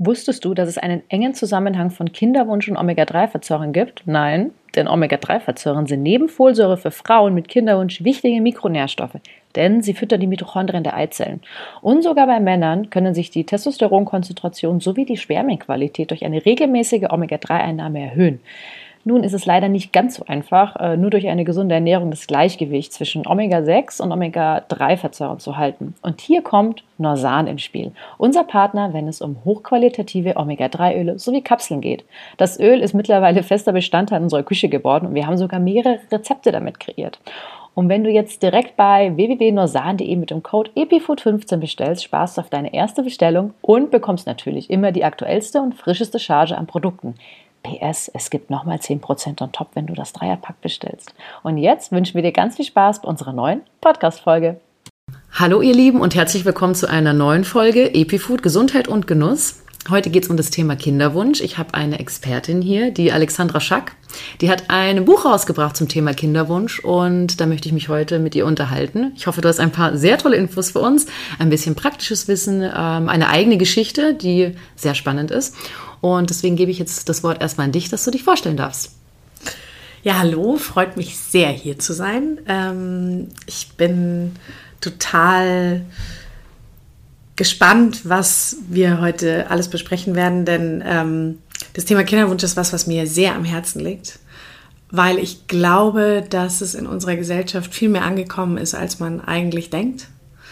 Wusstest du, dass es einen engen Zusammenhang von Kinderwunsch und Omega-3-Fettsäuren gibt? Nein, denn Omega-3-Fettsäuren sind neben Folsäure für Frauen mit Kinderwunsch wichtige Mikronährstoffe, denn sie füttern die Mitochondrien der Eizellen. Und sogar bei Männern können sich die Testosteronkonzentration sowie die Spermienqualität durch eine regelmäßige Omega-3-Einnahme erhöhen. Nun ist es leider nicht ganz so einfach, nur durch eine gesunde Ernährung das Gleichgewicht zwischen Omega-6 und Omega-3-Fettsäuren zu halten. Und hier kommt Norsan ins Spiel, unser Partner, wenn es um hochqualitative Omega-3-Öle sowie Kapseln geht. Das Öl ist mittlerweile fester Bestandteil unserer Küche geworden und wir haben sogar mehrere Rezepte damit kreiert. Und wenn du jetzt direkt bei www.norsan.de mit dem Code EPIFOOD15 bestellst, sparst du auf deine erste Bestellung und bekommst natürlich immer die aktuellste und frischeste Charge an Produkten. PS, es gibt nochmal 10% on top, wenn du das Dreierpack bestellst. Und jetzt wünschen wir dir ganz viel Spaß bei unserer neuen Podcast-Folge. Hallo ihr Lieben und herzlich willkommen zu einer neuen Folge EpiFood Gesundheit und Genuss. Heute geht es um das Thema Kinderwunsch. Ich habe eine Expertin hier, die Alexandra Schack. Die hat ein Buch rausgebracht zum Thema Kinderwunsch und da möchte ich mich heute mit ihr unterhalten. Ich hoffe, du hast ein paar sehr tolle Infos für uns, ein bisschen praktisches Wissen, eine eigene Geschichte, die sehr spannend ist. Und deswegen gebe ich jetzt das Wort erstmal an dich, dass du dich vorstellen darfst. Ja, hallo, freut mich sehr, hier zu sein. Ich bin total gespannt, was wir heute alles besprechen werden, denn das Thema Kinderwunsch ist was mir sehr am Herzen liegt, weil ich glaube, dass es in unserer Gesellschaft viel mehr angekommen ist, als man eigentlich denkt.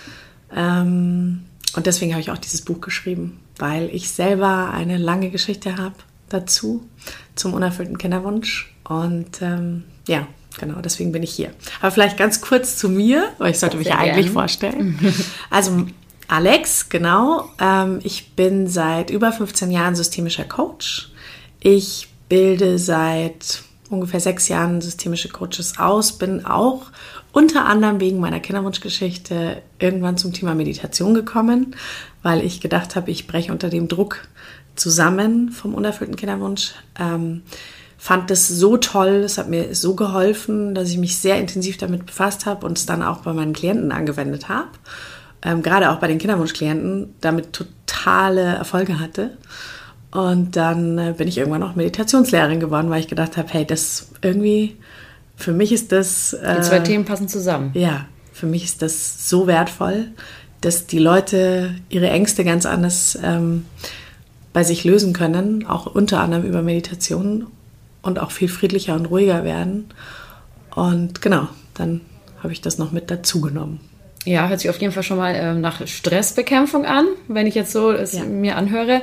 Und deswegen habe ich auch dieses Buch geschrieben, weil ich selber eine lange Geschichte habe dazu, zum unerfüllten Kinderwunsch. Und ja, genau, deswegen bin ich hier. Aber vielleicht ganz kurz zu mir, weil ich sollte mich ja eigentlich vorstellen. Also Alex, genau. Ich bin seit über 15 Jahren systemischer Coach. Ich bilde seit ungefähr 6 Jahren systemische Coaches aus, bin auch unter anderem wegen meiner Kinderwunschgeschichte irgendwann zum Thema Meditation gekommen, weil ich gedacht habe, ich breche unter dem Druck zusammen vom unerfüllten Kinderwunsch. Fand das so toll, es hat mir so geholfen, dass ich mich sehr intensiv damit befasst habe und es dann auch bei meinen Klienten angewendet habe. Gerade auch bei den Kinderwunschklienten, damit totale Erfolge hatte. Und dann bin ich irgendwann auch Meditationslehrerin geworden, weil ich gedacht habe, hey, das irgendwie, für mich ist das... Die zwei Themen passen zusammen. Ja, für mich ist das so wertvoll, dass die Leute ihre Ängste ganz anders bei sich lösen können, auch unter anderem über Meditation und auch viel friedlicher und ruhiger werden. Und genau, dann habe ich das noch mit dazu genommen. Ja, hört sich auf jeden Fall schon mal nach Stressbekämpfung an, wenn ich jetzt so es mir anhöre.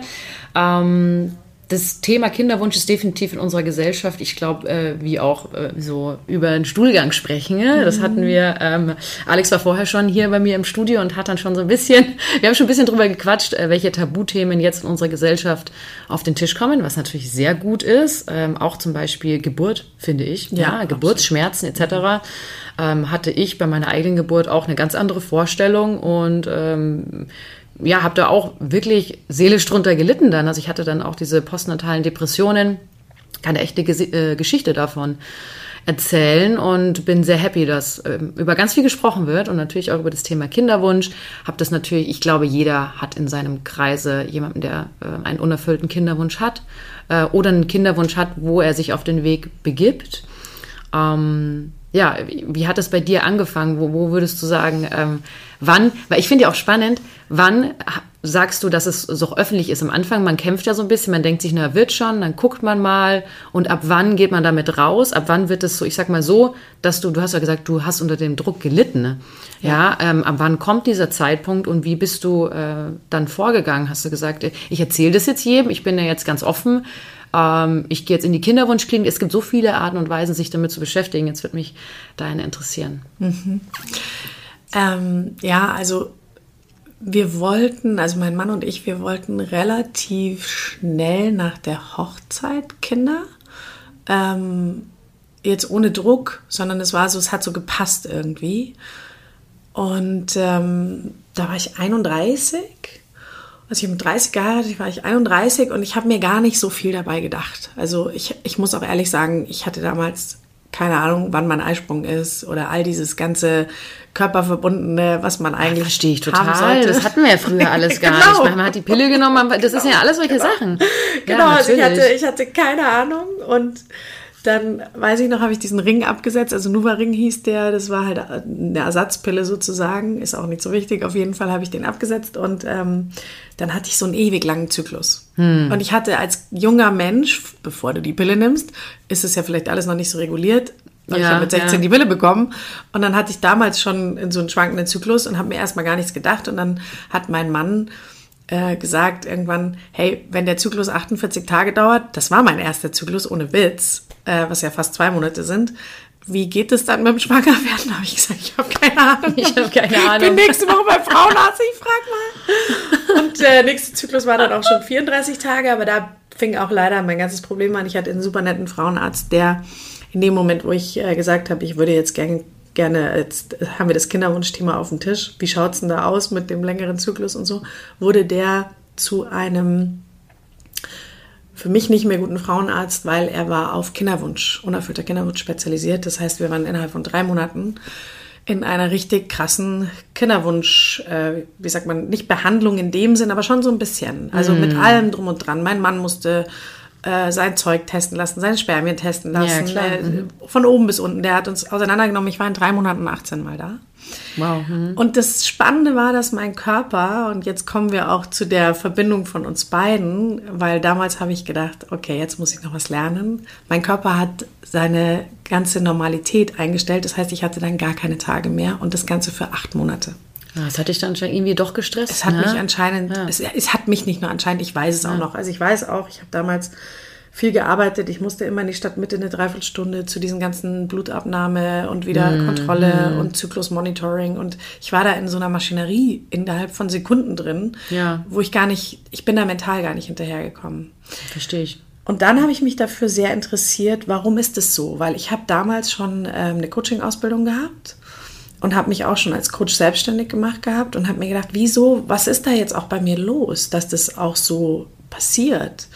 Das Thema Kinderwunsch ist definitiv in unserer Gesellschaft, ich glaube, wie auch so über den Stuhlgang sprechen. Ja? Das hatten wir, Alex war vorher schon hier bei mir im Studio und hat dann schon so ein bisschen, wir haben schon ein bisschen drüber gequatscht, welche Tabuthemen jetzt in unserer Gesellschaft auf den Tisch kommen, was natürlich sehr gut ist. Auch zum Beispiel Geburt, finde ich, ja Geburtsschmerzen etc. Hatte ich bei meiner eigenen Geburt auch eine ganz andere Vorstellung und habe da auch wirklich seelisch drunter gelitten dann. Also ich hatte dann auch diese postnatalen Depressionen, kann eine echte Geschichte davon erzählen und bin sehr happy, dass über ganz viel gesprochen wird und natürlich auch über das Thema Kinderwunsch. Habe das natürlich, ich glaube, jeder hat in seinem Kreise jemanden, der einen unerfüllten Kinderwunsch hat oder einen Kinderwunsch hat, wo er sich auf den Weg begibt. Wie hat das bei dir angefangen? Wo würdest du sagen, wann, weil ich finde ja auch spannend, wann sagst du, dass es so öffentlich ist? Am Anfang, man kämpft ja so ein bisschen, man denkt sich, na, wird schon, dann guckt man mal und ab wann geht man damit raus? Ab wann wird es so, ich sag mal so, dass du hast ja gesagt, du hast unter dem Druck gelitten, ne? Ja, ab wann kommt dieser Zeitpunkt und wie bist du dann vorgegangen? Hast du gesagt, ich erzähle das jetzt jedem, ich bin ja jetzt ganz offen, ich gehe jetzt in die Kinderwunschklinik. Es gibt so viele Arten und Weisen, sich damit zu beschäftigen. Jetzt würde mich deine interessieren. Also wir wollten, also mein Mann und ich, wir wollten relativ schnell nach der Hochzeit Kinder. Jetzt ohne Druck, sondern es war so, es hat so gepasst irgendwie. Und da war ich 31. Also ich habe mit 30 geheiratet, war ich 31 und ich habe mir gar nicht so viel dabei gedacht. Also ich muss auch ehrlich sagen, ich hatte damals keine Ahnung, wann mein Eisprung ist oder all dieses ganze Körperverbundene, was man eigentlich verstehe ich haben total. sollte. Das hatten wir ja früher alles gar nicht. Man hat die Pille genommen, das ist ja alles solche Sachen. Genau, ja, also ich hatte keine Ahnung und dann, weiß ich noch, habe ich diesen Ring abgesetzt, also Nuvaring hieß der, das war halt eine Ersatzpille sozusagen, ist auch nicht so wichtig, auf jeden Fall habe ich den abgesetzt und dann hatte ich so einen ewig langen Zyklus. Und ich hatte als junger Mensch, bevor du die Pille nimmst, ist es ja vielleicht alles noch nicht so reguliert, weil ich habe mit 16 die Pille bekommen und dann hatte ich damals schon in so einen schwankenden Zyklus und habe mir erstmal gar nichts gedacht und dann hat mein Mann gesagt irgendwann, hey, wenn der Zyklus 48 Tage dauert, das war mein erster Zyklus, ohne Witz, was ja fast 2 Monate sind, wie geht es dann mit dem Schwangerwerden? Habe ich gesagt, ich habe keine Ahnung. Ich bin nächste Woche beim Frauenarzt, ich frage mal. Und nächste Zyklus war dann auch schon 34 Tage, aber da fing auch leider mein ganzes Problem an. Ich hatte einen super netten Frauenarzt, der in dem Moment, wo ich gesagt habe, ich würde jetzt gerne, jetzt haben wir das Kinderwunschthema auf dem Tisch, wie schaut es denn da aus mit dem längeren Zyklus und so, wurde der zu einem für mich nicht mehr guten Frauenarzt, weil er war auf Kinderwunsch, unerfüllter Kinderwunsch spezialisiert. Das heißt, wir waren innerhalb von 3 Monaten in einer richtig krassen Kinderwunsch, wie sagt man, nicht Behandlung in dem Sinn, aber schon so ein bisschen. Also mit allem drum und dran. Mein Mann musste sein Zeug testen lassen, seine Spermien testen lassen, von oben bis unten. Der hat uns auseinandergenommen. Ich war in 3 Monaten 18 Mal da. Wow. Und das Spannende war, dass mein Körper, und jetzt kommen wir auch zu der Verbindung von uns beiden, weil damals habe ich gedacht, okay, jetzt muss ich noch was lernen. Mein Körper hat seine ganze Normalität eingestellt. Das heißt, ich hatte dann gar keine Tage mehr und das Ganze für 8 Monate. Das hat dich dann irgendwie doch gestresst. Es hat mich anscheinend, es hat mich nicht nur anscheinend, ich weiß es auch noch. Also ich weiß auch, ich habe damals viel gearbeitet. Ich musste immer in die Stadtmitte eine Dreiviertelstunde zu diesen ganzen Blutabnahme und wieder Kontrolle und Zyklusmonitoring. Und ich war da in so einer Maschinerie innerhalb von Sekunden drin, wo ich bin da mental gar nicht hinterhergekommen. Verstehe ich. Und dann habe ich mich dafür sehr interessiert, warum ist es so? Weil ich habe damals schon eine Coaching-Ausbildung gehabt und habe mich auch schon als Coach selbstständig gemacht gehabt und habe mir gedacht, wieso, was ist da jetzt auch bei mir los, dass das auch so passiert?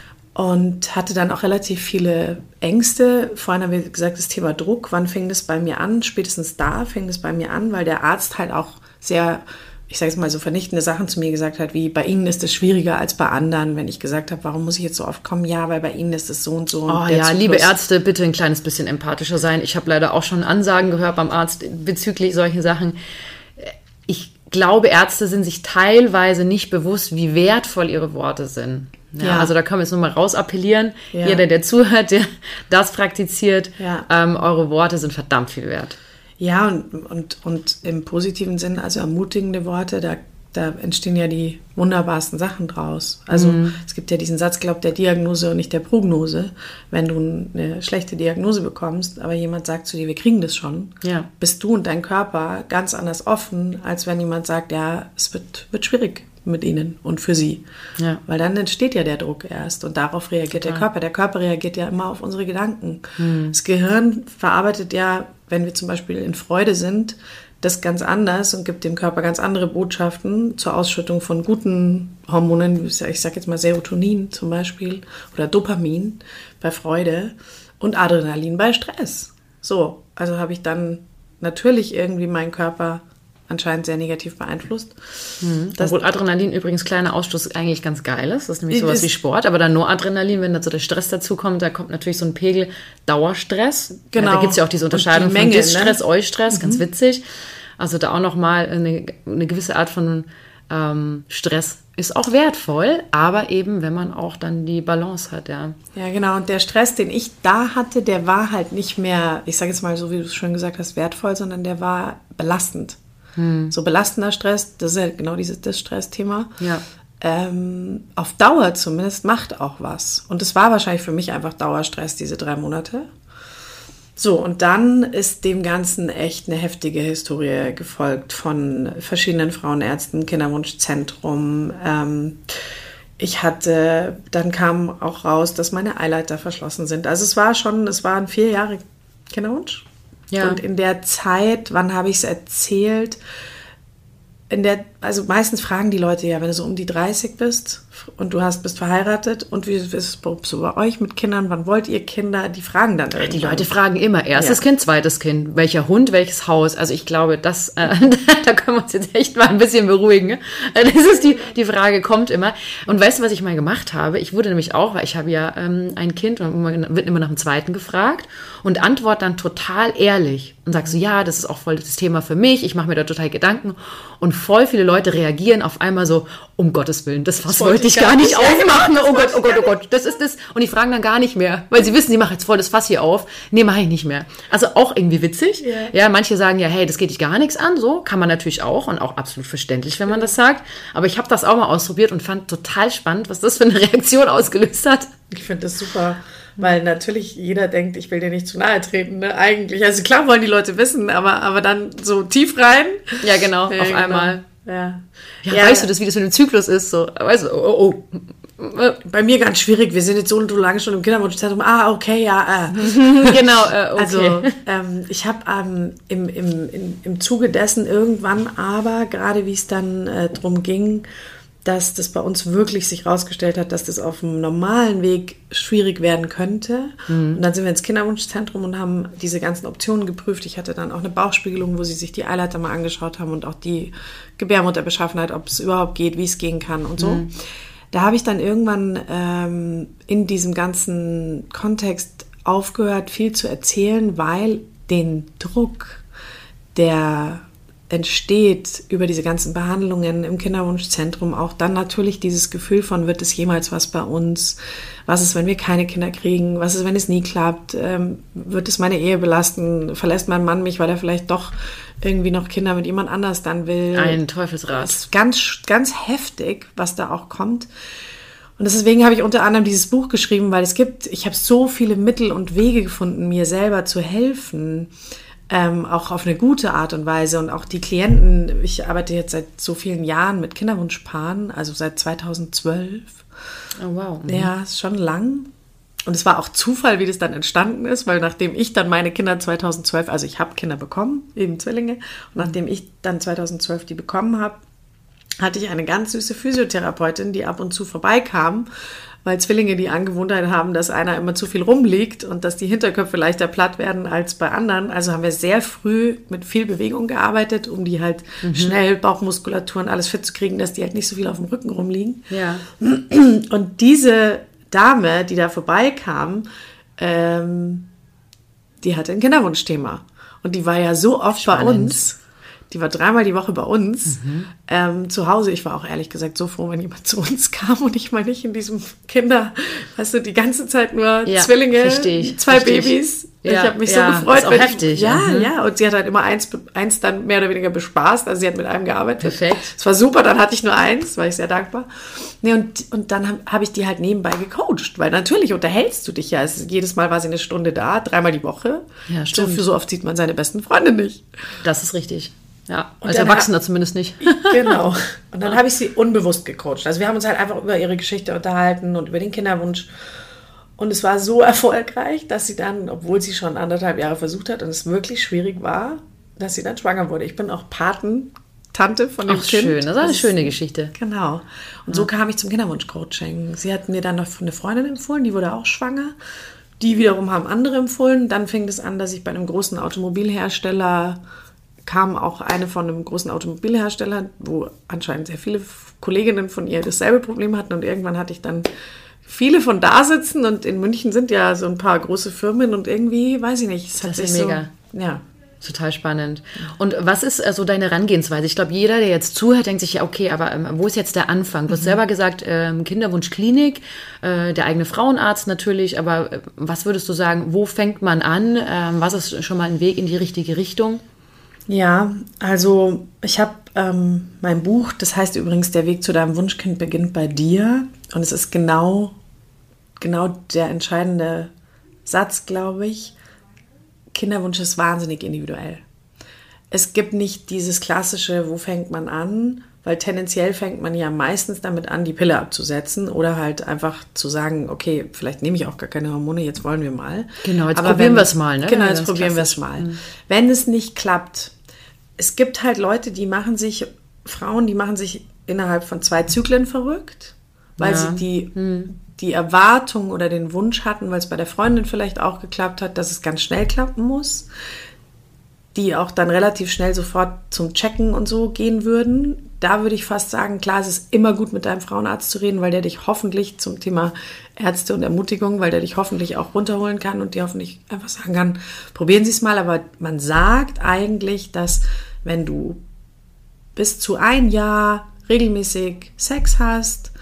Und hatte dann auch relativ viele Ängste. Vorhin haben wir gesagt, das Thema Druck, wann fing das bei mir an? Spätestens da fing das bei mir an, weil der Arzt halt auch sehr, ich sage es mal so, vernichtende Sachen zu mir gesagt hat, wie bei Ihnen ist es schwieriger als bei anderen. Wenn ich gesagt habe, warum muss ich jetzt so oft kommen? Ja, weil bei Ihnen ist es so und so. Oh ja, liebe Ärzte, bitte ein kleines bisschen empathischer sein. Ich habe leider auch schon Ansagen gehört beim Arzt bezüglich solchen Sachen. Ich glaube, Ärzte sind sich teilweise nicht bewusst, wie wertvoll ihre Worte sind. Ja, also da können wir jetzt nur mal raus appellieren. Ja. Jeder, der zuhört, der das praktiziert, eure Worte sind verdammt viel wert. Ja, und im positiven Sinn, also ermutigende Worte, da entstehen ja die wunderbarsten Sachen draus. Also es gibt ja diesen Satz, glaub der Diagnose und nicht der Prognose. Wenn du eine schlechte Diagnose bekommst, aber jemand sagt zu dir, wir kriegen das schon, bist du und dein Körper ganz anders offen, als wenn jemand sagt, ja, es wird schwierig mit ihnen und für sie. Ja. Weil dann entsteht ja der Druck erst und darauf reagiert der Körper. Der Körper reagiert ja immer auf unsere Gedanken. Das Gehirn verarbeitet ja, wenn wir zum Beispiel in Freude sind, das ganz anders und gibt dem Körper ganz andere Botschaften zur Ausschüttung von guten Hormonen, ich sage jetzt mal Serotonin zum Beispiel oder Dopamin bei Freude und Adrenalin bei Stress. So, also habe ich dann natürlich irgendwie meinen Körper anscheinend sehr negativ beeinflusst. Obwohl Adrenalin übrigens kleiner Ausstoß eigentlich ganz geil ist. Das ist nämlich sowas wie Sport. Aber dann nur Adrenalin, wenn da so der Stress dazu kommt, da kommt natürlich so ein Pegel Dauerstress. Genau. Ja, da gibt es ja auch diese Unterscheidung von Distress, Eustress, ganz witzig. Also da auch nochmal eine gewisse Art von Stress ist auch wertvoll, aber eben, wenn man auch dann die Balance hat, ja. Ja, genau. Und der Stress, den ich da hatte, der war halt nicht mehr, ich sage jetzt mal so, wie du es schon gesagt hast, wertvoll, sondern der war belastend. So belastender Stress, das ist ja genau das Stressthema. Ja. Auf Dauer zumindest macht auch was. Und es war wahrscheinlich für mich einfach Dauerstress, diese 3 Monate. So, und dann ist dem Ganzen echt eine heftige Historie gefolgt von verschiedenen Frauenärzten, Kinderwunschzentrum. Dann kam auch raus, dass meine Eileiter verschlossen sind. Also es waren 4 Jahre Kinderwunsch. Ja. Und in der Zeit, wann habe ich es erzählt? also meistens fragen die Leute ja, wenn du so um die 30 bist und du bist verheiratet und wie ist es so bei euch mit Kindern, wann wollt ihr Kinder? Die fragen dann irgendwann. Die Leute fragen immer, erstes Kind, zweites Kind, welcher Hund, welches Haus. Also ich glaube, da können wir uns jetzt echt mal ein bisschen beruhigen. Das ist die Frage, kommt immer. Und weißt du, was ich mal gemacht habe? Ich wurde nämlich auch, weil ich habe ja ein Kind und man wird immer nach dem zweiten gefragt und antworte dann total ehrlich und sag so, ja, das ist auch voll das Thema für mich, ich mache mir da total Gedanken und voll viele Leute reagieren auf einmal so, um Gottes Willen, das wollte ich gar nicht aufmachen, oh Gott, das ist das. Und die fragen dann gar nicht mehr, weil sie wissen, die machen jetzt voll das Fass hier auf. Nee, mache ich nicht mehr. Also auch irgendwie witzig. Yeah. Ja, manche sagen ja, hey, das geht dich gar nichts an, so kann man natürlich auch und auch absolut verständlich, wenn man das sagt. Aber ich habe das auch mal ausprobiert und fand total spannend, was das für eine Reaktion ausgelöst hat. Ich finde das super. Weil natürlich jeder denkt, ich will dir nicht zu nahe treten, ne? Eigentlich. Also klar wollen die Leute wissen, aber dann so tief rein. Ja, genau, ja, auf einmal. Ja, weißt du das, wie das in einem Zyklus ist? So, weißt du, oh. Bei mir ganz schwierig. Wir sind jetzt so und so lange schon im Kinderwunschzentrum. Okay, ja. Genau, okay. Also ich habe im Zuge dessen irgendwann aber, gerade wie es dann drum ging, dass das bei uns wirklich sich rausgestellt hat, dass das auf dem normalen Weg schwierig werden könnte. Und dann sind wir ins Kinderwunschzentrum und haben diese ganzen Optionen geprüft. Ich hatte dann auch eine Bauchspiegelung, wo sie sich die Eileiter mal angeschaut haben und auch die Gebärmutterbeschaffenheit, ob es überhaupt geht, wie es gehen kann und so. Da habe ich dann irgendwann in diesem ganzen Kontext aufgehört, viel zu erzählen, weil den Druck, der entsteht über diese ganzen Behandlungen im Kinderwunschzentrum, auch dann natürlich dieses Gefühl von, wird es jemals was bei uns? Was ist, wenn wir keine Kinder kriegen? Was ist, wenn es nie klappt? Wird es meine Ehe belasten? Verlässt mein Mann mich, weil er vielleicht doch irgendwie noch Kinder mit jemand anders dann will? Ein Teufelsrad. Das ist ganz, ganz heftig, was da auch kommt. Und deswegen habe ich unter anderem dieses Buch geschrieben, weil ich habe so viele Mittel und Wege gefunden, mir selber zu helfen, auch auf eine gute Art und Weise. Und auch die Klienten, ich arbeite jetzt seit so vielen Jahren mit Kinderwunschpaaren, also seit 2012. Oh wow. Ja, ist schon lang. Und es war auch Zufall, wie das dann entstanden ist, weil nachdem ich dann meine Kinder 2012, also ich habe Kinder bekommen, eben Zwillinge, und nachdem ich dann 2012 die bekommen habe, hatte ich eine ganz süße Physiotherapeutin, die ab und zu vorbeikam, weil Zwillinge die Angewohnheit haben, dass einer immer zu viel rumliegt und dass die Hinterköpfe leichter platt werden als bei anderen. Also haben wir sehr früh mit viel Bewegung gearbeitet, um die halt schnell Bauchmuskulatur und alles fit zu kriegen, dass die halt nicht so viel auf dem Rücken rumliegen. Ja. Und diese Dame, die da vorbeikam, die hatte ein Kinderwunschthema. Und die war ja so oft bei uns. Die war 3-mal die Woche bei uns zu Hause. Ich war auch ehrlich gesagt so froh, wenn jemand zu uns kam und ich mal nicht in diesem weißt du, die ganze Zeit nur Zwillinge, 2 Babys. Ja, ich habe mich so gefreut. Ist auch heftig. Ja. Und sie hat halt immer eins dann mehr oder weniger bespaßt. Also sie hat mit einem gearbeitet. Perfekt. Es war super, dann hatte ich nur eins, war ich sehr dankbar. Nee, und dann habe ich die halt nebenbei gecoacht, weil natürlich unterhältst du dich ja. Jedes Mal war sie eine Stunde da, 3-mal die Woche. Ja, stimmt. So oft sieht man seine besten Freunde nicht. Das ist richtig. Ja, und als Erwachsener zumindest nicht. Genau. Und dann habe ich sie unbewusst gecoacht. Also wir haben uns halt einfach über ihre Geschichte unterhalten und über den Kinderwunsch. Und es war so erfolgreich, dass sie dann, obwohl sie schon 1,5 Jahre versucht hat und es wirklich schwierig war, dass sie dann schwanger wurde. Ich bin auch Patentante von dem Kind. Schön, das ist eine schöne Geschichte. Genau. Und so kam ich zum Kinderwunsch-Coaching. Sie hat mir dann noch eine Freundin empfohlen, die wurde auch schwanger. Die wiederum haben andere empfohlen. Dann fing es an, dass ich bei einem großen Automobilhersteller kam auch eine von einem großen Automobilhersteller, wo anscheinend sehr viele Kolleginnen von ihr dasselbe Problem hatten. Und irgendwann hatte ich dann viele von da sitzen. Und in München sind ja so ein paar große Firmen. Und irgendwie, weiß ich nicht, es hat sich mega. So, ja. Total spannend. Und was ist so deine Herangehensweise? Ich glaube, jeder, der jetzt zuhört, denkt sich, ja, okay, aber wo ist jetzt der Anfang? Du hast selber gesagt, Kinderwunschklinik, der eigene Frauenarzt natürlich, aber was würdest du sagen, wo fängt man an? Was ist schon mal ein Weg in die richtige Richtung? Ja, also ich habe mein Buch, das heißt übrigens, der Weg zu deinem Wunschkind beginnt bei dir. Und es ist genau der entscheidende Satz, glaube ich. Kinderwunsch ist wahnsinnig individuell. Es gibt nicht dieses klassische, wo fängt man an, weil tendenziell fängt man ja meistens damit an, die Pille abzusetzen oder halt einfach zu sagen, okay, vielleicht nehme ich auch gar keine Hormone, jetzt wollen wir mal. Genau, jetzt probieren wir es mal. Ne? Genau, jetzt probieren wir es mal. Wenn es nicht klappt, es gibt halt Leute, die machen sich Frauen, die machen sich innerhalb von 2 Zyklen verrückt, weil sie die Erwartung oder den Wunsch hatten, weil es bei der Freundin vielleicht auch geklappt hat, dass es ganz schnell klappen muss, die auch dann relativ schnell sofort zum Checken und so gehen würden. Da würde ich fast sagen, klar, es ist immer gut, mit deinem Frauenarzt zu reden, weil der dich hoffentlich zum Thema Ärzte und Ermutigung, weil der dich hoffentlich auch runterholen kann und dir hoffentlich einfach sagen kann, probieren Sie es mal. Aber man sagt eigentlich, dass wenn du bis zu 1 Jahr regelmäßig Sex hast,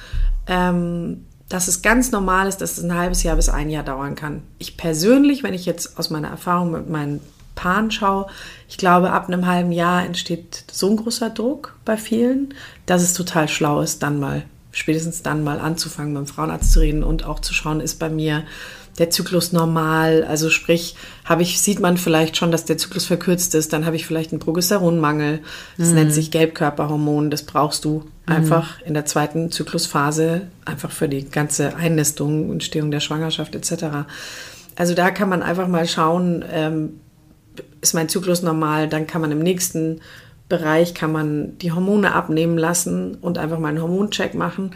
dass es ganz normal ist, dass es ein halbes Jahr bis 1 Jahr dauern kann. Ich persönlich, wenn ich jetzt aus meiner Erfahrung mit meinen Paaren schaue, ich glaube, ab einem halben Jahr entsteht so ein großer Druck bei vielen, dass es total schlau ist, spätestens dann mal anzufangen, mit dem Frauenarzt zu reden und auch zu schauen, ist bei mir der Zyklus normal, also sprich, sieht man vielleicht schon, dass der Zyklus verkürzt ist, dann habe ich vielleicht einen Progesteronmangel, das nennt sich Gelbkörperhormon, das brauchst du einfach in der 2. Zyklusphase, einfach für die ganze Einnistung, Entstehung der Schwangerschaft etc. Also da kann man einfach mal schauen, ist mein Zyklus normal, dann kann man im nächsten Bereich die Hormone abnehmen lassen und einfach mal einen Hormoncheck machen.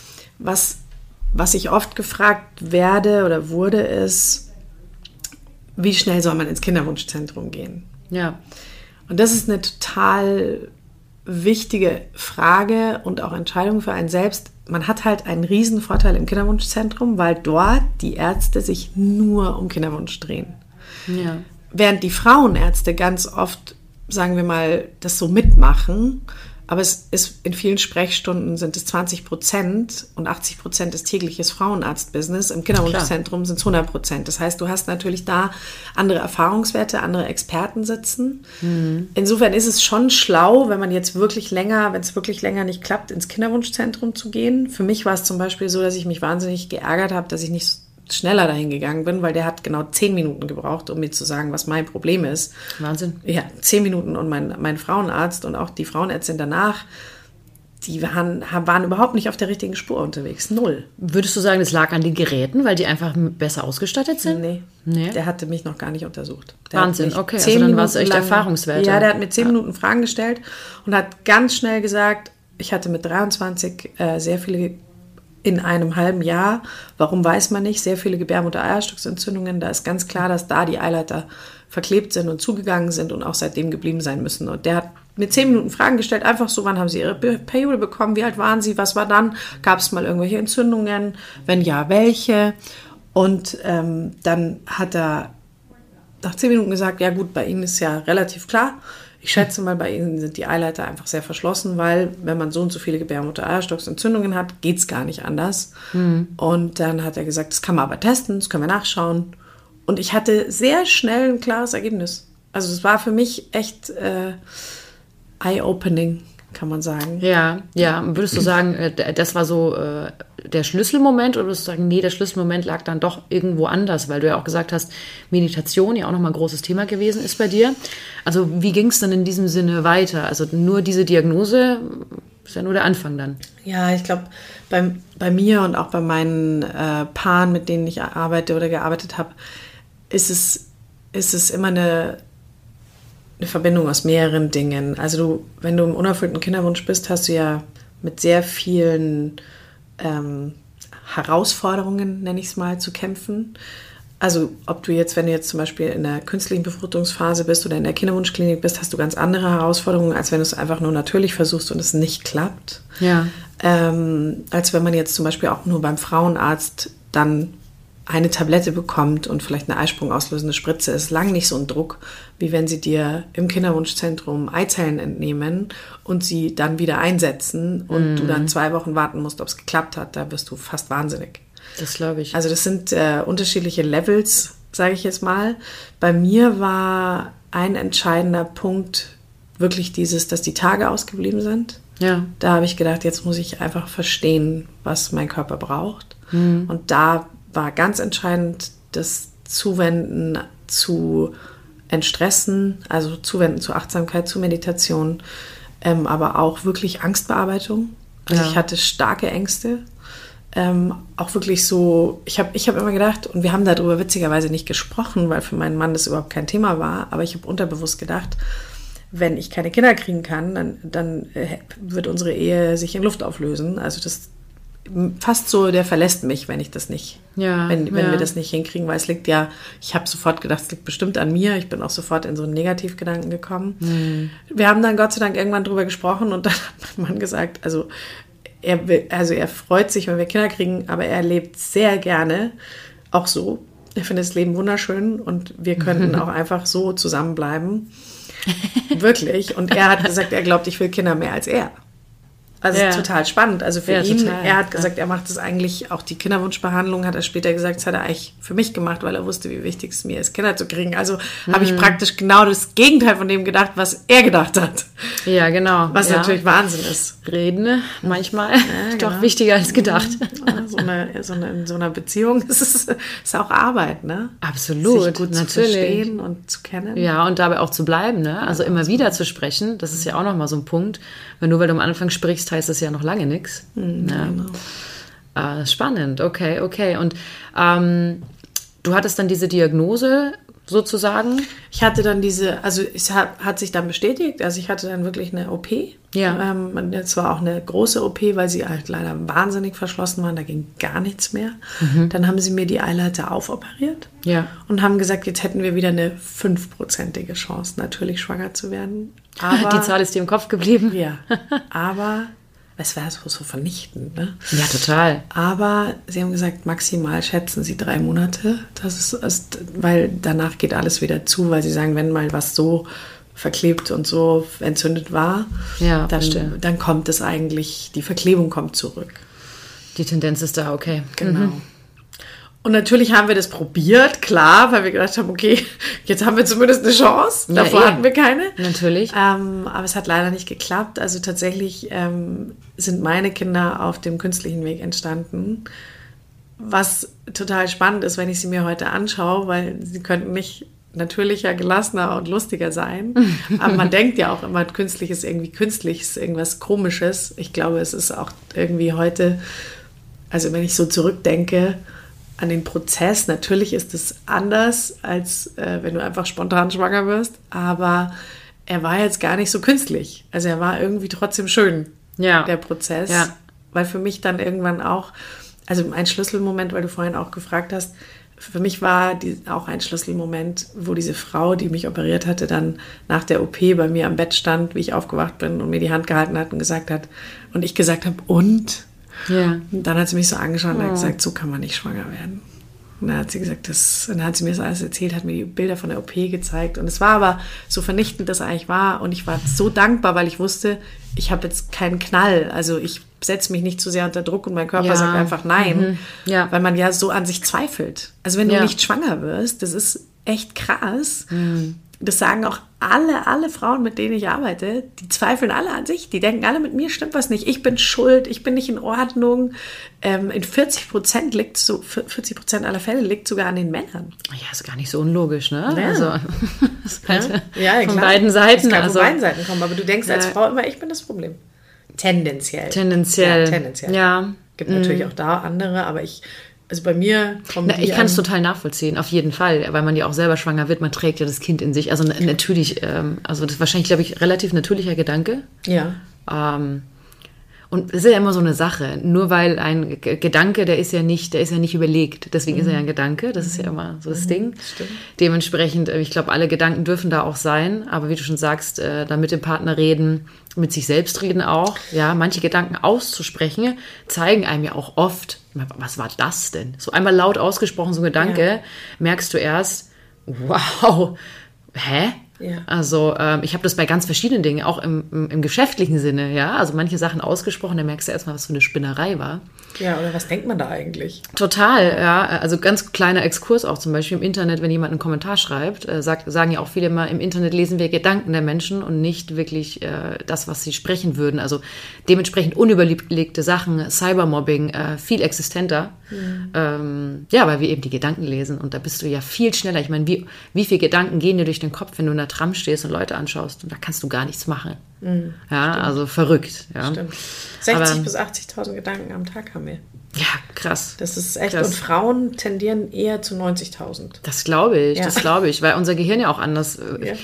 Was ich oft gefragt werde oder wurde, ist, wie schnell soll man ins Kinderwunschzentrum gehen? Ja. Und das ist eine total wichtige Frage und auch Entscheidung für einen selbst. Man hat halt einen riesen Vorteil im Kinderwunschzentrum, weil dort die Ärzte sich nur um Kinderwunsch drehen. Ja. Während die Frauenärzte ganz oft, sagen wir mal, das so mitmachen, aber es ist in vielen Sprechstunden sind es 20% und 80% ist tägliches Frauenarztbusiness. Im Kinderwunschzentrum sind es 100%. Das heißt, du hast natürlich da andere Erfahrungswerte, andere Experten sitzen. Insofern ist es schon schlau, wenn es wirklich länger nicht klappt, ins Kinderwunschzentrum zu gehen. Für mich war es zum Beispiel so, dass ich mich wahnsinnig geärgert habe, dass ich nicht schneller dahin gegangen bin, weil der hat genau 10 Minuten gebraucht, um mir zu sagen, was mein Problem ist. Wahnsinn. Ja, 10 Minuten und mein Frauenarzt und auch die Frauenärztin danach, die waren überhaupt nicht auf der richtigen Spur unterwegs. 0. Würdest du sagen, das lag an den Geräten, weil die einfach besser ausgestattet sind? Nee. Der hatte mich noch gar nicht untersucht. Wahnsinn, okay, also dann war es echt Erfahrungswerte. Ja, der hat mir 10 Minuten Fragen gestellt und hat ganz schnell gesagt, ich hatte mit 23 sehr viele in einem halben Jahr, warum weiß man nicht, sehr viele Gebärmutter-Eierstockentzündungen, da ist ganz klar, dass da die Eileiter verklebt sind und zugegangen sind und auch seitdem geblieben sein müssen. Und der hat mir 10 Minuten Fragen gestellt, einfach so, wann haben Sie Ihre Periode bekommen, wie alt waren Sie, was war dann, gab es mal irgendwelche Entzündungen, wenn ja, welche? Und dann hat er nach 10 Minuten gesagt, ja gut, bei Ihnen ist ja relativ klar, ich schätze mal, bei Ihnen sind die Eileiter einfach sehr verschlossen, weil wenn man so und so viele Gebärmutter-Eierstocksentzündungen hat, geht es gar nicht anders. Und dann hat er gesagt, das kann man aber testen, das können wir nachschauen. Und ich hatte sehr schnell ein klares Ergebnis. Also es war für mich echt eye-opening, kann man sagen. Ja. Würdest du sagen, das war so der Schlüsselmoment oder würdest du sagen, nee, der Schlüsselmoment lag dann doch irgendwo anders, weil du ja auch gesagt hast, Meditation ja auch nochmal ein großes Thema gewesen ist bei dir. Also wie ging es dann in diesem Sinne weiter? Also nur diese Diagnose ist ja nur der Anfang dann. Ja, ich glaube, bei mir und auch bei meinen Paaren, mit denen ich arbeite oder gearbeitet habe, ist es immer eine Verbindung aus mehreren Dingen. Also wenn du im unerfüllten Kinderwunsch bist, hast du ja mit sehr vielen Herausforderungen, nenne ich es mal, zu kämpfen. Also wenn du jetzt zum Beispiel in der künstlichen Befruchtungsphase bist oder in der Kinderwunschklinik bist, hast du ganz andere Herausforderungen, als wenn du es einfach nur natürlich versuchst und es nicht klappt. Ja. Als wenn man jetzt zum Beispiel auch nur beim Frauenarzt dann eine Tablette bekommt und vielleicht eine Eisprung auslösende Spritze, ist lang nicht so ein Druck, wie wenn sie dir im Kinderwunschzentrum Eizellen entnehmen und sie dann wieder einsetzen und du dann 2 Wochen warten musst, ob es geklappt hat. Da wirst du fast wahnsinnig. Das glaube ich. Also das sind unterschiedliche Levels, sage ich jetzt mal. Bei mir war ein entscheidender Punkt wirklich dass die Tage ausgeblieben sind. Ja. Da habe ich gedacht, jetzt muss ich einfach verstehen, was mein Körper braucht. Und da war ganz entscheidend das Zuwenden zu Entstressen, also Zuwenden zu Achtsamkeit, zu Meditation, aber auch wirklich Angstbearbeitung. Also ich hatte starke Ängste, auch wirklich so, ich hab immer gedacht, und wir haben darüber witzigerweise nicht gesprochen, weil für meinen Mann das überhaupt kein Thema war, aber ich habe unterbewusst gedacht, wenn ich keine Kinder kriegen kann, dann wird unsere Ehe sich in Luft auflösen. Also das fast so, der verlässt mich, wenn ich das nicht, wenn wir das nicht hinkriegen, weil es liegt ja, ich habe sofort gedacht, es liegt bestimmt an mir. Ich bin auch sofort in so einen Negativgedanken gekommen. Wir haben dann Gott sei Dank irgendwann drüber gesprochen und dann hat mein Mann gesagt, also er freut sich, wenn wir Kinder kriegen, aber er lebt sehr gerne auch so. Er findet das Leben wunderschön und wir könnten auch einfach so zusammenbleiben. Wirklich. Und er hat gesagt, er glaubt, ich will Kinder mehr als er. Also total spannend. Also für ihn, total. Er hat gesagt, er macht das eigentlich, auch die Kinderwunschbehandlung, hat er später gesagt, das hat er eigentlich für mich gemacht, weil er wusste, wie wichtig es mir ist, Kinder zu kriegen. Also habe ich praktisch genau das Gegenteil von dem gedacht, was er gedacht hat. Ja, genau. Was natürlich Wahnsinn ist. Reden manchmal doch wichtiger als gedacht. In so einer Beziehung ist es auch Arbeit, ne? Absolut, sich gut natürlich. Zu verstehen und zu kennen. Ja, und dabei auch zu bleiben, ne? Also immer wieder zu sprechen, das ist ja auch nochmal so ein Punkt. Weil du am Anfang sprichst, heißt das ja noch lange nichts. Genau. Spannend, okay. Und du hattest dann diese Diagnose sozusagen? Ich hatte dann es hat sich dann bestätigt, also ich hatte dann wirklich eine OP. Ja. Es war auch eine große OP, weil sie halt leider wahnsinnig verschlossen waren, da ging gar nichts mehr. Dann haben sie mir die Eileiter aufoperiert und haben gesagt, jetzt hätten wir wieder eine 5%ige Chance, natürlich schwanger zu werden. Aber, die Zahl ist dir im Kopf geblieben. Ja, aber es war so vernichtend, ne? Ja, total. Aber sie haben gesagt, maximal schätzen sie 3 Monate. Weil danach geht alles wieder zu, weil sie sagen, wenn mal was so verklebt und so entzündet war, dann kommt es eigentlich, die Verklebung kommt zurück. Die Tendenz ist da, okay. Genau. Und natürlich haben wir das probiert, klar, weil wir gedacht haben, okay, jetzt haben wir zumindest eine Chance. Davor hatten wir keine. Natürlich. Aber es hat leider nicht geklappt. Also tatsächlich sind meine Kinder auf dem künstlichen Weg entstanden. Was total spannend ist, wenn ich sie mir heute anschaue, weil sie könnten nicht natürlicher, gelassener und lustiger sein. Aber man denkt ja auch immer, künstlich ist irgendwie künstlich, ist irgendwas Komisches. Ich glaube, es ist auch irgendwie heute, also wenn ich so zurückdenke, an den Prozess. Natürlich ist es anders, als wenn du einfach spontan schwanger wirst, aber er war jetzt gar nicht so künstlich. Also er war irgendwie trotzdem schön, der Prozess. Ja. Weil für mich dann irgendwann auch, also ein Schlüsselmoment, weil du vorhin auch gefragt hast, für mich war auch ein Schlüsselmoment, wo diese Frau, die mich operiert hatte, dann nach der OP bei mir am Bett stand, wie ich aufgewacht bin und mir die Hand gehalten hat und gesagt hat, und ich gesagt habe, und? Ja. Und dann hat sie mich so angeschaut und hat gesagt, so kann man nicht schwanger werden. Und dann hat sie gesagt, und dann hat sie mir das alles erzählt, hat mir die Bilder von der OP gezeigt. Und es war aber so vernichtend, das eigentlich war. Und ich war so dankbar, weil ich wusste, ich habe jetzt keinen Knall. Also ich setze mich nicht zu sehr unter Druck und mein Körper sagt einfach nein. Weil man ja so an sich zweifelt. Also wenn du nicht schwanger wirst, das ist echt krass. Das sagen auch alle Frauen, mit denen ich arbeite, die zweifeln alle an sich. Die denken alle, mit mir stimmt was nicht. Ich bin schuld, ich bin nicht in Ordnung. In 40% aller Fälle liegt sogar an den Männern. Ja, ist gar nicht so unlogisch, ne? Ja. Also, das kann von klar. beiden Seiten. Es kann von beiden Seiten kommen, aber du denkst als Frau immer, ich bin das Problem. Tendenziell. Ja. Gibt natürlich auch da andere, aber also bei mir kommen ich kann es total nachvollziehen, auf jeden Fall, weil man ja auch selber schwanger wird, man trägt ja das Kind in sich. Also natürlich, also das ist wahrscheinlich, glaube ich, relativ natürlicher Gedanke. Ja. Und es ist ja immer so eine Sache, nur weil ein Gedanke, der ist ja nicht überlegt, deswegen ist er ja ein Gedanke, das ist ja immer so das Ding. Stimmt. Dementsprechend, ich glaube, alle Gedanken dürfen da auch sein, aber wie du schon sagst, da mit dem Partner reden, mit sich selbst reden auch, ja, manche Gedanken auszusprechen, zeigen einem ja auch oft, was war das denn? So einmal laut ausgesprochen, so ein Gedanke, merkst du erst, wow, hä? Ja. Also ich habe das bei ganz verschiedenen Dingen, auch im geschäftlichen Sinne, ja, also manche Sachen ausgesprochen, da merkst du erstmal, was für eine Spinnerei war. Ja, oder was denkt man da eigentlich? Total, ja, also ganz kleiner Exkurs auch zum Beispiel im Internet, wenn jemand einen Kommentar schreibt, sagen ja auch viele immer, im Internet lesen wir Gedanken der Menschen und nicht wirklich das, was sie sprechen würden, also dementsprechend unüberlegte Sachen, Cybermobbing, viel existenter, weil wir eben die Gedanken lesen und da bist du ja viel schneller, ich meine, wie viele Gedanken gehen dir durch den Kopf, wenn du in der Tram stehst und Leute anschaust und da kannst du gar nichts machen. Ja, stimmt. Also verrückt. Ja. Stimmt. 60.000 bis 80.000 Gedanken am Tag haben wir. Ja, krass. Das ist echt. Krass. Und Frauen tendieren eher zu 90.000. Das glaube ich, weil unser Gehirn ja auch anders.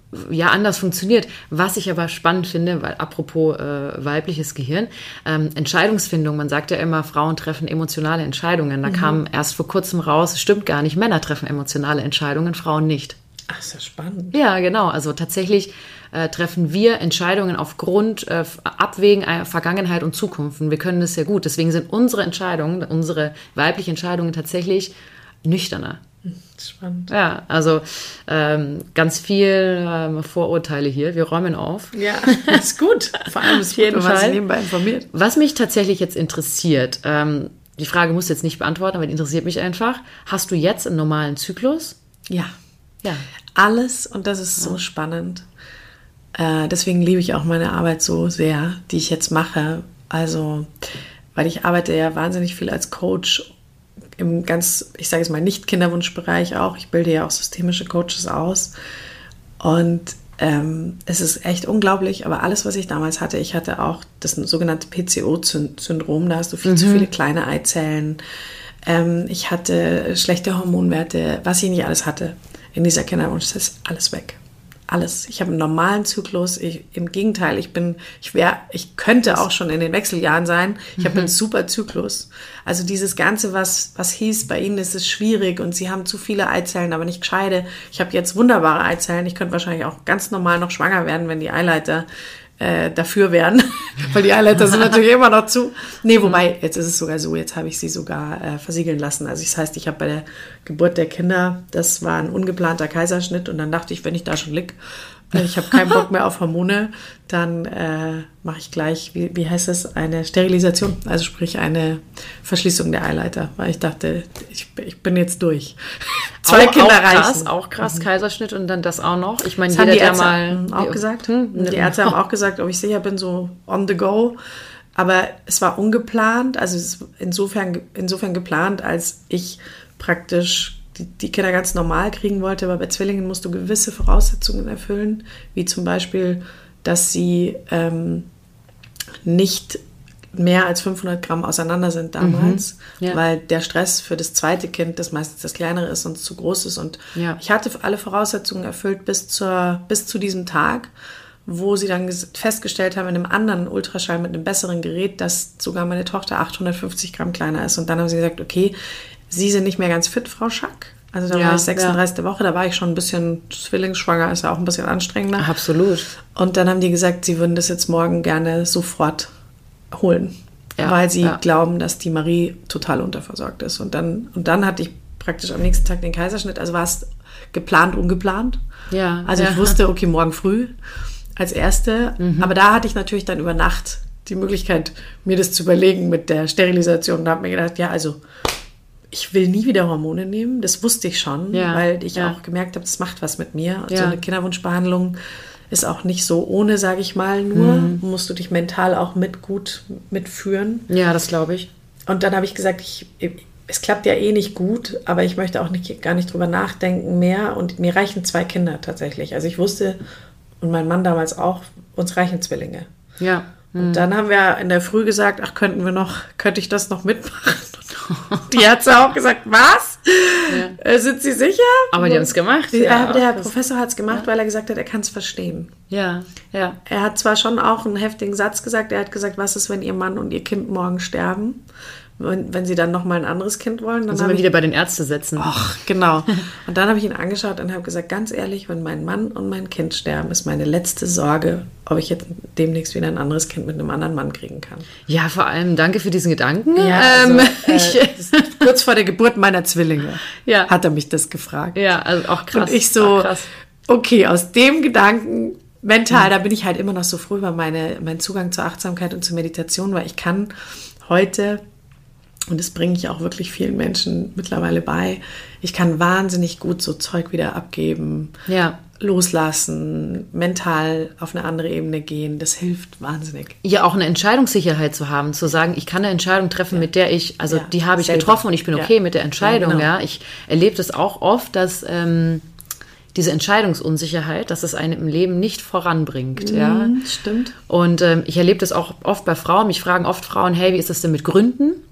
anders funktioniert. Was ich aber spannend finde, weil apropos weibliches Gehirn, Entscheidungsfindung, man sagt ja immer, Frauen treffen emotionale Entscheidungen. Da kam erst vor kurzem raus, stimmt gar nicht, Männer treffen emotionale Entscheidungen, Frauen nicht. Ach, ist ja spannend. Ja, genau. Also tatsächlich treffen wir Entscheidungen aufgrund Abwägen Vergangenheit und Zukunft. Und wir können das sehr gut. Deswegen sind unsere Entscheidungen, unsere weiblichen Entscheidungen tatsächlich nüchterner. Spannend. Ja, also ganz viel Vorurteile hier. Wir räumen auf. Ja, ist gut. Vor allem ist gut, wenn man sich nebenbei informiert. Was mich tatsächlich jetzt interessiert, die Frage musst du jetzt nicht beantworten, aber die interessiert mich einfach. Hast du jetzt einen normalen Zyklus? Ja. Ja. Alles, und das ist so spannend. Deswegen liebe ich auch meine Arbeit so sehr, die ich jetzt mache. Also, weil ich arbeite ja wahnsinnig viel als Coach im ganz, ich sage es mal, nicht Kinderwunschbereich auch. Ich bilde ja auch systemische Coaches aus. Und es ist echt unglaublich, aber alles, was ich damals hatte, ich hatte auch das sogenannte PCO-Syndrom, da hast du viel zu viele kleine Eizellen. Ich hatte schlechte Hormonwerte, was ich nicht alles hatte in dieser Kinderwunsch, das ist alles weg. Alles. Ich habe einen normalen Zyklus. Im Gegenteil, ich könnte auch schon in den Wechseljahren sein. Ich habe einen super Zyklus. Also dieses Ganze, was hieß, bei Ihnen ist es schwierig und Sie haben zu viele Eizellen, aber nicht gescheite. Ich habe jetzt wunderbare Eizellen. Ich könnte wahrscheinlich auch ganz normal noch schwanger werden, wenn die Eileiter dafür wären. Weil die Eileiter sind natürlich immer noch zu. Nee, wobei, jetzt ist es sogar so, jetzt habe ich sie sogar versiegeln lassen. Also das heißt, ich habe bei der Geburt der Kinder, das war ein ungeplanter Kaiserschnitt und dann dachte ich, wenn ich da schon lieg, ich habe keinen Bock mehr auf Hormone, dann mache ich gleich, wie heißt das, eine Sterilisation, also sprich eine Verschließung der Eileiter, weil ich dachte, ich bin jetzt durch. Zwei Kinder reichen. Auch krass, Kaiserschnitt und dann das auch noch. Ich meine, das haben die Ärzte mal auch gesagt. Die Ärzte haben auch gesagt, ob ich sicher bin, so on the go. Aber es war ungeplant, also es ist insofern geplant, als ich praktisch die Kinder ganz normal kriegen wollte, aber bei Zwillingen musst du gewisse Voraussetzungen erfüllen, wie zum Beispiel, dass sie nicht mehr als 500 Gramm auseinander sind damals, weil der Stress für das zweite Kind, das meistens das kleinere ist, sonst zu groß ist. Und ich hatte alle Voraussetzungen erfüllt bis zu diesem Tag, wo sie dann festgestellt haben in einem anderen Ultraschall mit einem besseren Gerät, dass sogar meine Tochter 850 Gramm kleiner ist. Und dann haben sie gesagt, okay, Sie sind nicht mehr ganz fit, Frau Schack. Also da war ich 36. Woche, da war ich schon ein bisschen zwillingsschwanger, ist ja auch ein bisschen anstrengender. Absolut. Und dann haben die gesagt, sie würden das jetzt morgen gerne sofort holen, weil sie glauben, dass die Marie total unterversorgt ist. Und dann hatte ich praktisch am nächsten Tag den Kaiserschnitt. Also war es geplant, ungeplant. Ja. Also ich wusste, okay, morgen früh als Erste. Aber da hatte ich natürlich dann über Nacht die Möglichkeit, mir das zu überlegen mit der Sterilisation. Und da habe ich mir gedacht, ja, also ich will nie wieder Hormone nehmen, das wusste ich schon, weil ich auch gemerkt habe, das macht was mit mir. Und so eine Kinderwunschbehandlung ist auch nicht so ohne, sage ich mal, nur. Musst du dich mental auch gut mitführen. Ja, das glaube ich. Und dann habe ich gesagt, es klappt ja eh nicht gut, aber ich möchte auch gar nicht drüber nachdenken mehr. Und mir reichen 2 Kinder tatsächlich. Also ich wusste, und mein Mann damals auch, uns reichen Zwillinge. Ja. Und dann haben wir in der Früh gesagt, könnte ich das noch mitmachen? Die Ärzte auch gesagt, was? Ja. Sind Sie sicher? Aber die haben es gemacht. Der Professor hat es gemacht, weil er gesagt hat, er kann es verstehen. Ja. Er hat zwar schon auch einen heftigen Satz gesagt, er hat gesagt, was ist, wenn Ihr Mann und Ihr Kind morgen sterben? Wenn Sie dann nochmal ein anderes Kind wollen, dann sind wir wieder bei den Ärztesätzen. Ach, genau. Und dann habe ich ihn angeschaut und habe gesagt, ganz ehrlich, wenn mein Mann und mein Kind sterben, ist meine letzte Sorge, ob ich jetzt demnächst wieder ein anderes Kind mit einem anderen Mann kriegen kann. Ja, vor allem danke für diesen Gedanken. Ja, kurz vor der Geburt meiner Zwillinge hat er mich das gefragt. Ja, also auch krass. Und ich so, okay, aus dem Gedanken mental, da bin ich halt immer noch so froh über meinen Zugang zur Achtsamkeit und zur Meditation, weil ich kann heute, und das bringe ich auch wirklich vielen Menschen mittlerweile bei, ich kann wahnsinnig gut so Zeug wieder abgeben, loslassen, mental auf eine andere Ebene gehen. Das hilft wahnsinnig. Ja, auch eine Entscheidungssicherheit zu haben, zu sagen, ich kann eine Entscheidung treffen, mit der die habe ich getroffen und ich bin okay mit der Entscheidung. Ja, genau. Ich erlebe das auch oft, dass diese Entscheidungsunsicherheit, dass es einen im Leben nicht voranbringt. Stimmt. Und ich erlebe das auch oft bei Frauen. Mich fragen oft Frauen, hey, wie ist das denn mit Gründen?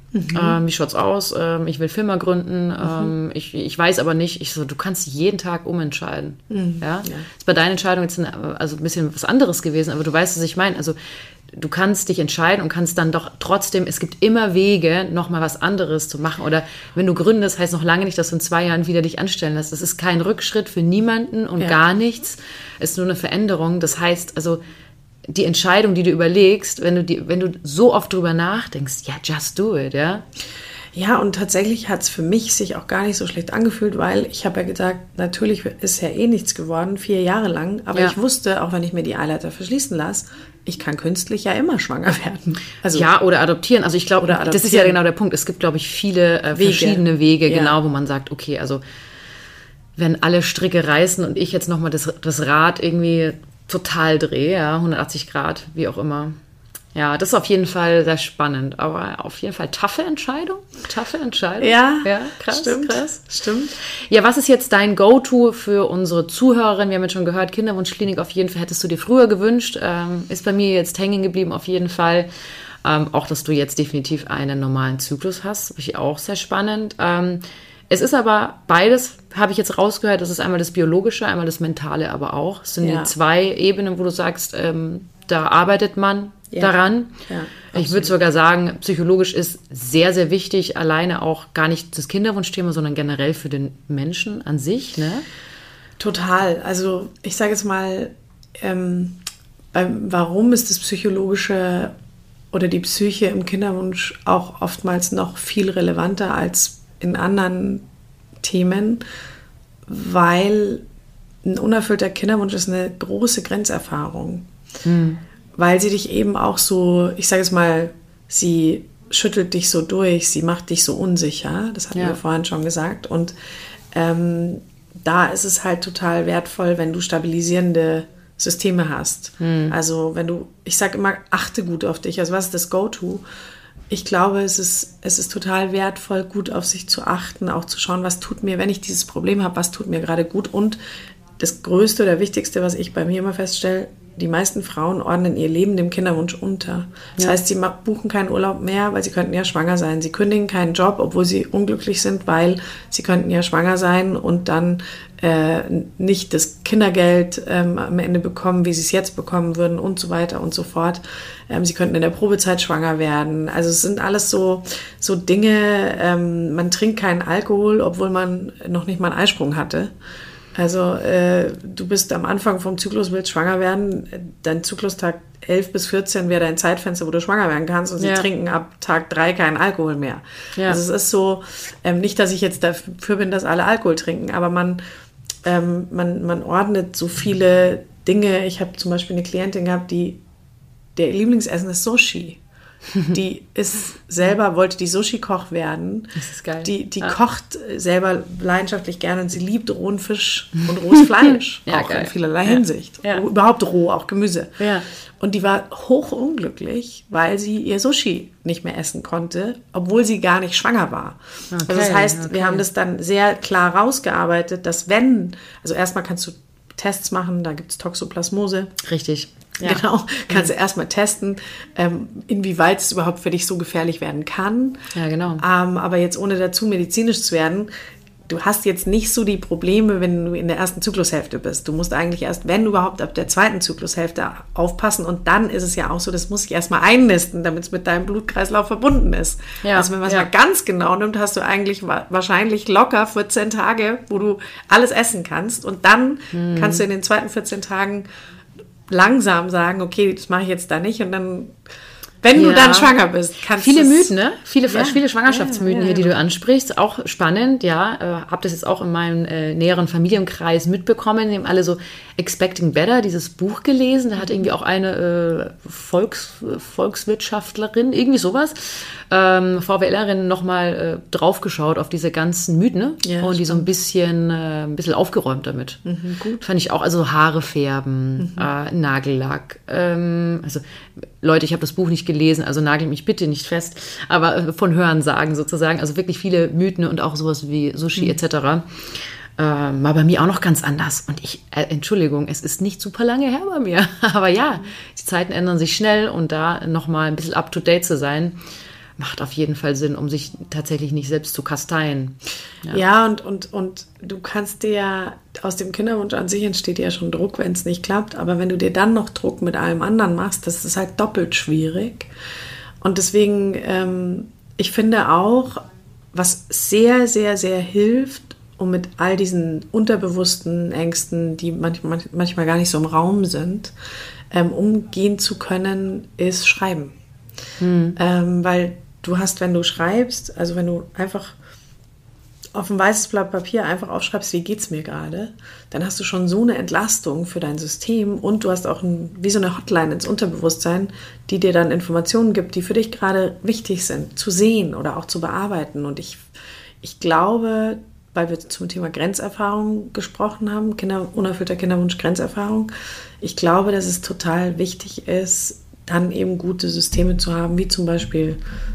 Wie schaut's aus? Ich will Firma gründen. Ich weiß aber nicht. Ich so, du kannst jeden Tag umentscheiden. Ja? Ist bei deiner Entscheidung jetzt also ein bisschen was anderes gewesen, aber du weißt, was ich meine. Also du kannst dich entscheiden und kannst dann doch trotzdem, es gibt immer Wege, nochmal was anderes zu machen. Oder wenn du gründest, heißt noch lange nicht, dass du in 2 Jahren wieder dich anstellen lässt. Das ist kein Rückschritt für niemanden und gar nichts. Es ist nur eine Veränderung. Das heißt, also die Entscheidung, die du überlegst, wenn du so oft drüber nachdenkst, ja, just do it, ja. Ja, und tatsächlich hat es für mich sich auch gar nicht so schlecht angefühlt, weil ich habe ja gesagt, natürlich ist ja eh nichts geworden, 4 Jahre lang, aber ich wusste, auch wenn ich mir die Eileiter verschließen lasse, ich kann künstlich ja immer schwanger werden. Also, ja, oder adoptieren. Also ich glaube, das ist ja genau der Punkt. Es gibt, glaube ich, viele verschiedene Wege, genau, wo man sagt, okay, also wenn alle Stricke reißen und ich jetzt nochmal das Rad irgendwie total drehe, ja, 180 Grad, wie auch immer. Ja, das ist auf jeden Fall sehr spannend, aber auf jeden Fall taffe Entscheidung. Ja, krass. Stimmt. Ja, was ist jetzt dein Go-To für unsere Zuhörerin? Wir haben jetzt schon gehört, Kinderwunschklinik auf jeden Fall hättest du dir früher gewünscht. Ist bei mir jetzt hängen geblieben auf jeden Fall. Auch, dass du jetzt definitiv einen normalen Zyklus hast, finde ich auch sehr spannend. Es ist aber beides, habe ich jetzt rausgehört, das ist einmal das Biologische, einmal das Mentale aber auch. Es sind die 2 Ebenen, wo du sagst, da arbeitet man daran. Ja, ich würde sogar sagen, psychologisch ist sehr, sehr wichtig, alleine auch gar nicht das Kinderwunschthema, sondern generell für den Menschen an sich, ne? Total. Also ich sage jetzt mal, warum ist das Psychologische oder die Psyche im Kinderwunsch auch oftmals noch viel relevanter als in anderen Themen, weil ein unerfüllter Kinderwunsch ist eine große Grenzerfahrung. Weil sie dich eben auch so, ich sage es mal, sie schüttelt dich so durch, sie macht dich so unsicher, das hatten wir vorhin schon gesagt, und da ist es halt total wertvoll, wenn du stabilisierende Systeme hast. Also wenn du, ich sage immer, achte gut auf dich, also was ist das Go-To? Ich glaube, es ist total wertvoll, gut auf sich zu achten, auch zu schauen, was tut mir, wenn ich dieses Problem habe, was tut mir gerade gut. Und das Größte oder Wichtigste, was ich bei mir immer feststelle, die meisten Frauen ordnen ihr Leben dem Kinderwunsch unter. Das heißt, sie buchen keinen Urlaub mehr, weil sie könnten ja schwanger sein. Sie kündigen keinen Job, obwohl sie unglücklich sind, weil sie könnten ja schwanger sein und dann nicht das Kindergeld am Ende bekommen, wie sie es jetzt bekommen würden und so weiter und so fort. Sie könnten in der Probezeit schwanger werden. Also es sind alles so Dinge, man trinkt keinen Alkohol, obwohl man noch nicht mal einen Eisprung hatte. Also du bist am Anfang vom Zyklus, willst schwanger werden, dein Zyklustag 11 bis 14 wäre dein Zeitfenster, wo du schwanger werden kannst, und sie trinken ab Tag 3 keinen Alkohol mehr. Ja. Also es ist so, nicht, dass ich jetzt dafür bin, dass alle Alkohol trinken, aber man ordnet so viele Dinge. Ich habe zum Beispiel eine Klientin gehabt, der Lieblingsessen ist Sushi. Die wollte die Sushi-Koch werden. Das ist geil. Die kocht selber leidenschaftlich gerne und sie liebt rohen Fisch und rohes Fleisch. Auch geil. In vielerlei Hinsicht. Ja. Überhaupt roh, auch Gemüse. Ja. Und die war hochunglücklich, weil sie ihr Sushi nicht mehr essen konnte, obwohl sie gar nicht schwanger war. Okay, also das heißt, wir haben das dann sehr klar rausgearbeitet, dass also erstmal kannst du Tests machen, da gibt es Toxoplasmose. Richtig. Ja. Genau, kannst du erstmal testen, inwieweit es überhaupt für dich so gefährlich werden kann. Ja, genau. Aber jetzt ohne dazu medizinisch zu werden, du hast jetzt nicht so die Probleme, wenn du in der ersten Zyklushälfte bist. Du musst eigentlich erst, wenn überhaupt, ab der zweiten Zyklushälfte aufpassen. Und dann ist es ja auch so, das muss ich erstmal einnisten, damit es mit deinem Blutkreislauf verbunden ist. Ja. Also wenn man es mal ganz genau nimmt, hast du eigentlich wahrscheinlich locker 14 Tage, wo du alles essen kannst. Und dann kannst du in den zweiten 14 Tagen langsam sagen, okay, das mache ich jetzt da nicht, und dann, wenn du dann schwanger bist, kannst du viele Mythen, ne? Viele Schwangerschaftsmythen hier, die du ansprichst, auch spannend, habe das jetzt auch in meinem näheren Familienkreis mitbekommen, die haben alle so Expecting Better, dieses Buch gelesen, da hat irgendwie auch eine Volkswirtschaftlerin, irgendwie sowas, VWLerin nochmal draufgeschaut auf diese ganzen Mythen, ne? Ja, und die so ein bisschen aufgeräumt damit. Gut. Fand ich auch, also Haare färben, Nagellack, also Leute, ich habe das Buch nicht gelesen, also nagel mich bitte nicht fest, aber von Hörensagen sozusagen, also wirklich viele Mythen und auch sowas wie Sushi etc., war bei mir auch noch ganz anders. Und Entschuldigung, es ist nicht super lange her bei mir. Aber ja, die Zeiten ändern sich schnell, und da nochmal ein bisschen up-to-date zu sein, macht auf jeden Fall Sinn, um sich tatsächlich nicht selbst zu kasteien. Ja, und du kannst dir ja, aus dem Kinderwunsch an sich entsteht ja schon Druck, wenn es nicht klappt, aber wenn du dir dann noch Druck mit allem anderen machst, das ist halt doppelt schwierig. Und deswegen, ich finde auch, was sehr, sehr, sehr hilft, um mit all diesen unterbewussten Ängsten, die manchmal gar nicht so im Raum sind, umgehen zu können, ist Schreiben. Weil du hast, wenn du schreibst, also wenn du einfach auf ein weißes Blatt Papier einfach aufschreibst, wie geht's mir gerade, dann hast du schon so eine Entlastung für dein System und du hast auch wie so eine Hotline ins Unterbewusstsein, die dir dann Informationen gibt, die für dich gerade wichtig sind, zu sehen oder auch zu bearbeiten. Und ich glaube, weil wir zum Thema Grenzerfahrung gesprochen haben, unerfüllter Kinderwunsch, Grenzerfahrung, ich glaube, dass es total wichtig ist, dann eben gute Systeme zu haben, wie zum Beispiel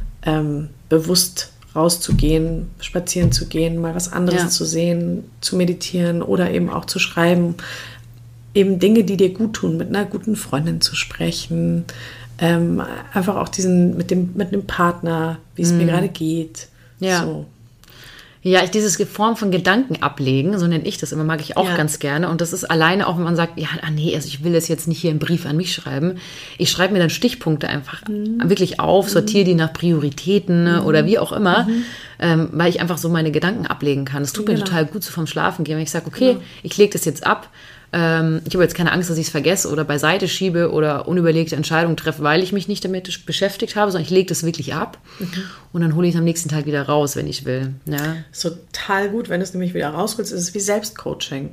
bewusst rauszugehen, spazieren zu gehen, mal was anderes zu sehen, zu meditieren oder eben auch zu schreiben, eben Dinge, die dir gut tun, mit einer guten Freundin zu sprechen, einfach auch mit dem Partner, wie es mir gerade geht. Ja. So. Ja, diese Form von Gedanken ablegen, so nenne ich das immer, mag ich auch ganz gerne. Und das ist alleine auch, wenn man sagt, also ich will das jetzt nicht hier im Brief an mich schreiben. Ich schreibe mir dann Stichpunkte einfach wirklich auf, sortiere die nach Prioritäten oder wie auch immer, weil ich einfach so meine Gedanken ablegen kann. Es tut mir total gut, so vom Schlafen gehen, wenn ich sage, okay, ich lege das jetzt ab. Ich habe jetzt keine Angst, dass ich es vergesse oder beiseite schiebe oder unüberlegte Entscheidungen treffe, weil ich mich nicht damit beschäftigt habe, sondern ich lege das wirklich ab und dann hole ich es am nächsten Tag wieder raus, wenn ich will. Ja. Das ist total gut, wenn du es nämlich wieder rausholst, ist es wie Selbstcoaching.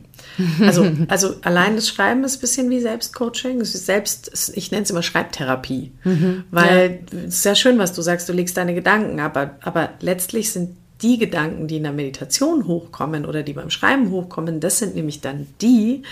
Also allein das Schreiben ist ein bisschen wie Selbstcoaching. Es ist ich nenne es immer Schreibtherapie, weil es ist ja schön, was du sagst, du legst deine Gedanken ab, aber letztlich sind die Gedanken, die in der Meditation hochkommen oder die beim Schreiben hochkommen, das sind nämlich dann die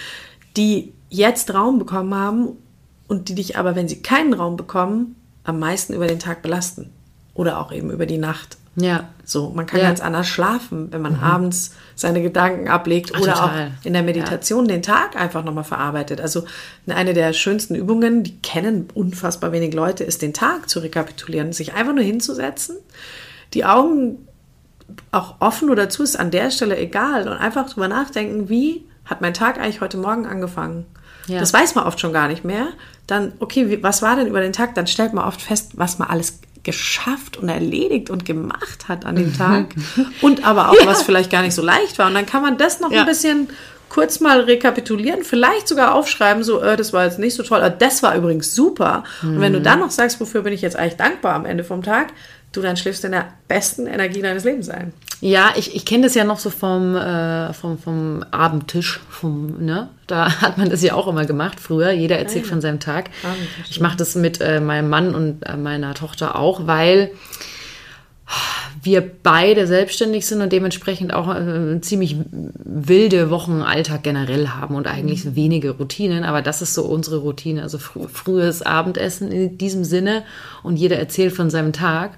jetzt Raum bekommen haben und die dich aber, wenn sie keinen Raum bekommen, am meisten über den Tag belasten. Oder auch eben über die Nacht. Ja. So, man kann ganz anders schlafen, wenn man abends seine Gedanken ablegt oder total. auch in der Meditation den Tag einfach nochmal verarbeitet. Also eine der schönsten Übungen, die kennen unfassbar wenig Leute, ist den Tag zu rekapitulieren, sich einfach nur hinzusetzen, die Augen auch offen oder zu, ist an der Stelle egal und einfach drüber nachdenken, wie hat mein Tag eigentlich heute Morgen angefangen? Ja. Das weiß man oft schon gar nicht mehr. Dann, okay, was war denn über den Tag? Dann stellt man oft fest, was man alles geschafft und erledigt und gemacht hat an dem Tag und aber auch, was vielleicht gar nicht so leicht war. Und dann kann man das noch ein bisschen kurz mal rekapitulieren, vielleicht sogar aufschreiben, so, das war jetzt nicht so toll, das war übrigens super. Und wenn du dann noch sagst, wofür bin ich jetzt eigentlich dankbar am Ende vom Tag, dann schläfst du in der besten Energie deines Lebens ein. Ja, ich kenne das ja noch so vom Abendtisch. Da hat man das ja auch immer gemacht früher. Jeder erzählt von seinem Tag. Ich mache das mit meinem Mann und meiner Tochter auch, weil wir beide selbstständig sind und dementsprechend auch ziemlich wilde Wochenalltag generell haben und eigentlich wenige Routinen, aber das ist so unsere Routine, also frühes Abendessen in diesem Sinne und jeder erzählt von seinem Tag,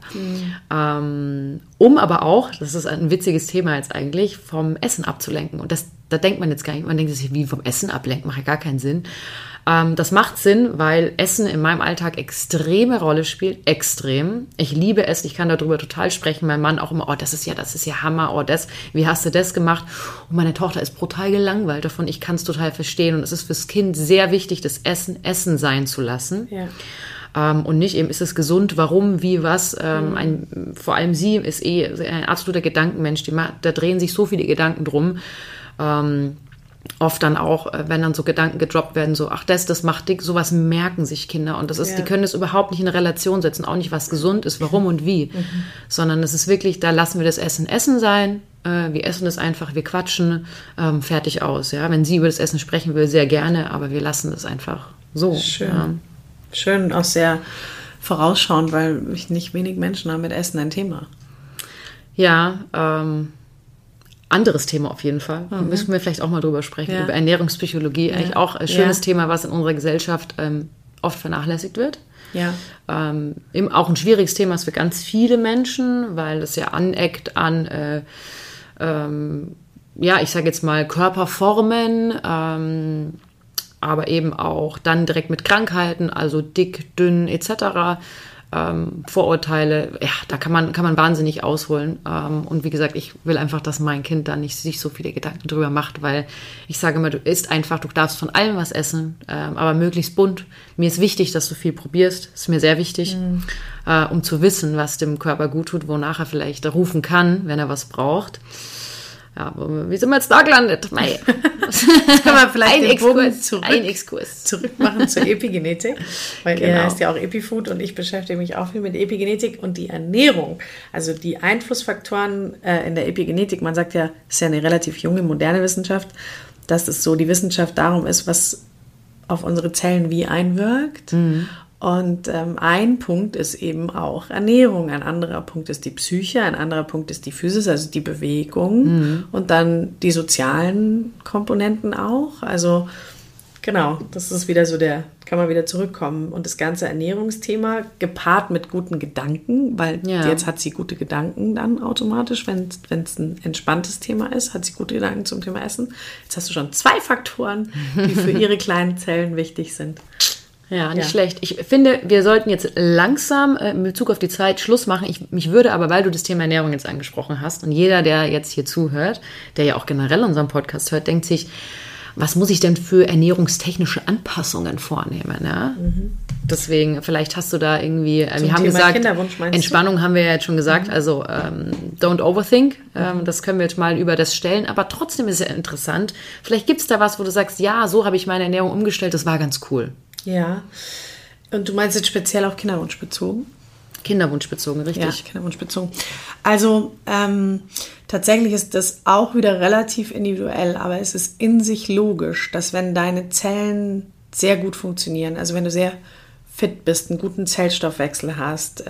um aber auch, das ist ein witziges Thema jetzt eigentlich, vom Essen abzulenken und da denkt man jetzt gar nicht, man denkt sich, wie vom Essen ablenken, macht ja gar keinen Sinn. Das macht Sinn, weil Essen in meinem Alltag extreme Rolle spielt, extrem. Ich liebe Essen, ich kann darüber total sprechen. Mein Mann auch immer, das ist ja Hammer, wie hast du das gemacht? Und meine Tochter ist brutal gelangweilt davon, ich kann es total verstehen. Und es ist fürs Kind sehr wichtig, das Essen sein zu lassen. Ja. Und nicht eben, ist es gesund, warum, wie, was. Vor allem sie ist ein absoluter Gedankenmensch, da drehen sich so viele Gedanken drum. Oft dann auch, wenn dann so Gedanken gedroppt werden, so, das macht dick, sowas merken sich Kinder und die können das überhaupt nicht in eine Relation setzen, auch nicht, was gesund ist, warum und wie, sondern es ist wirklich, da lassen wir das Essen sein, wir essen das einfach, wir quatschen, fertig aus, ja, wenn sie über das Essen sprechen will, sehr gerne, aber wir lassen das einfach so. Schön, schön, auch sehr vorausschauend, weil nicht wenig Menschen haben mit Essen ein Thema. Ja, anderes Thema auf jeden Fall. Müssen wir vielleicht auch mal drüber sprechen, über Ernährungspsychologie. Eigentlich auch ein schönes Thema, was in unserer Gesellschaft oft vernachlässigt wird. Ja. Auch ein schwieriges Thema ist für ganz viele Menschen, weil es ja aneckt an, ich sage jetzt mal Körperformen, aber eben auch dann direkt mit Krankheiten, also dick, dünn etc., Vorurteile, ja, da kann man wahnsinnig ausholen. Und wie gesagt, ich will einfach, dass mein Kind da nicht sich so viele Gedanken drüber macht, weil ich sage immer, du isst einfach, du darfst von allem was essen, aber möglichst bunt. Mir ist wichtig, dass du viel probierst, ist mir sehr wichtig, um zu wissen, was dem Körper gut tut, wonach er vielleicht rufen kann, wenn er was braucht. Ja, wie sind wir jetzt da gelandet? Mei. Kann man vielleicht den Bogen ein Exkurs zurück machen zur Epigenetik, weil Genau. ihr heißt ja auch Epifood und ich beschäftige mich auch viel mit Epigenetik und die Ernährung. Also die Einflussfaktoren in der Epigenetik, man sagt ja, es ist ja eine relativ junge, moderne Wissenschaft, dass es so die Wissenschaft darum ist, was auf unsere Zellen wie einwirkt. Und ein Punkt ist eben auch Ernährung, ein anderer Punkt ist die Psyche, ein anderer Punkt ist die Physis, also die Bewegung und dann die sozialen Komponenten auch. Also genau, das ist wieder so kann man wieder zurückkommen. Und das ganze Ernährungsthema gepaart mit guten Gedanken, weil jetzt hat sie gute Gedanken dann automatisch, wenn es ein entspanntes Thema ist, hat sie gute Gedanken zum Thema Essen. Jetzt hast du schon 2 Faktoren, die für ihre kleinen Zellen wichtig sind. Ja, nicht schlecht. Ich finde, wir sollten jetzt langsam in Bezug auf die Zeit Schluss machen. Mich würde aber, weil du das Thema Ernährung jetzt angesprochen hast und jeder, der jetzt hier zuhört, der ja auch generell unseren Podcast hört, denkt sich, was muss ich denn für ernährungstechnische Anpassungen vornehmen? Ja? Deswegen, vielleicht hast du da irgendwie, wir haben gesagt, Entspannung haben wir ja jetzt schon gesagt, also don't overthink, das können wir jetzt mal über das stellen, aber trotzdem ist es ja interessant. Vielleicht gibt es da was, wo du sagst, ja, so habe ich meine Ernährung umgestellt, das war ganz cool. Ja, und du meinst jetzt speziell auch kinderwunschbezogen? Kinderwunschbezogen, richtig. Ja, kinderwunschbezogen. Also tatsächlich ist das auch wieder relativ individuell, aber es ist in sich logisch, dass wenn deine Zellen sehr gut funktionieren, also wenn du sehr fit bist, einen guten Zellstoffwechsel hast,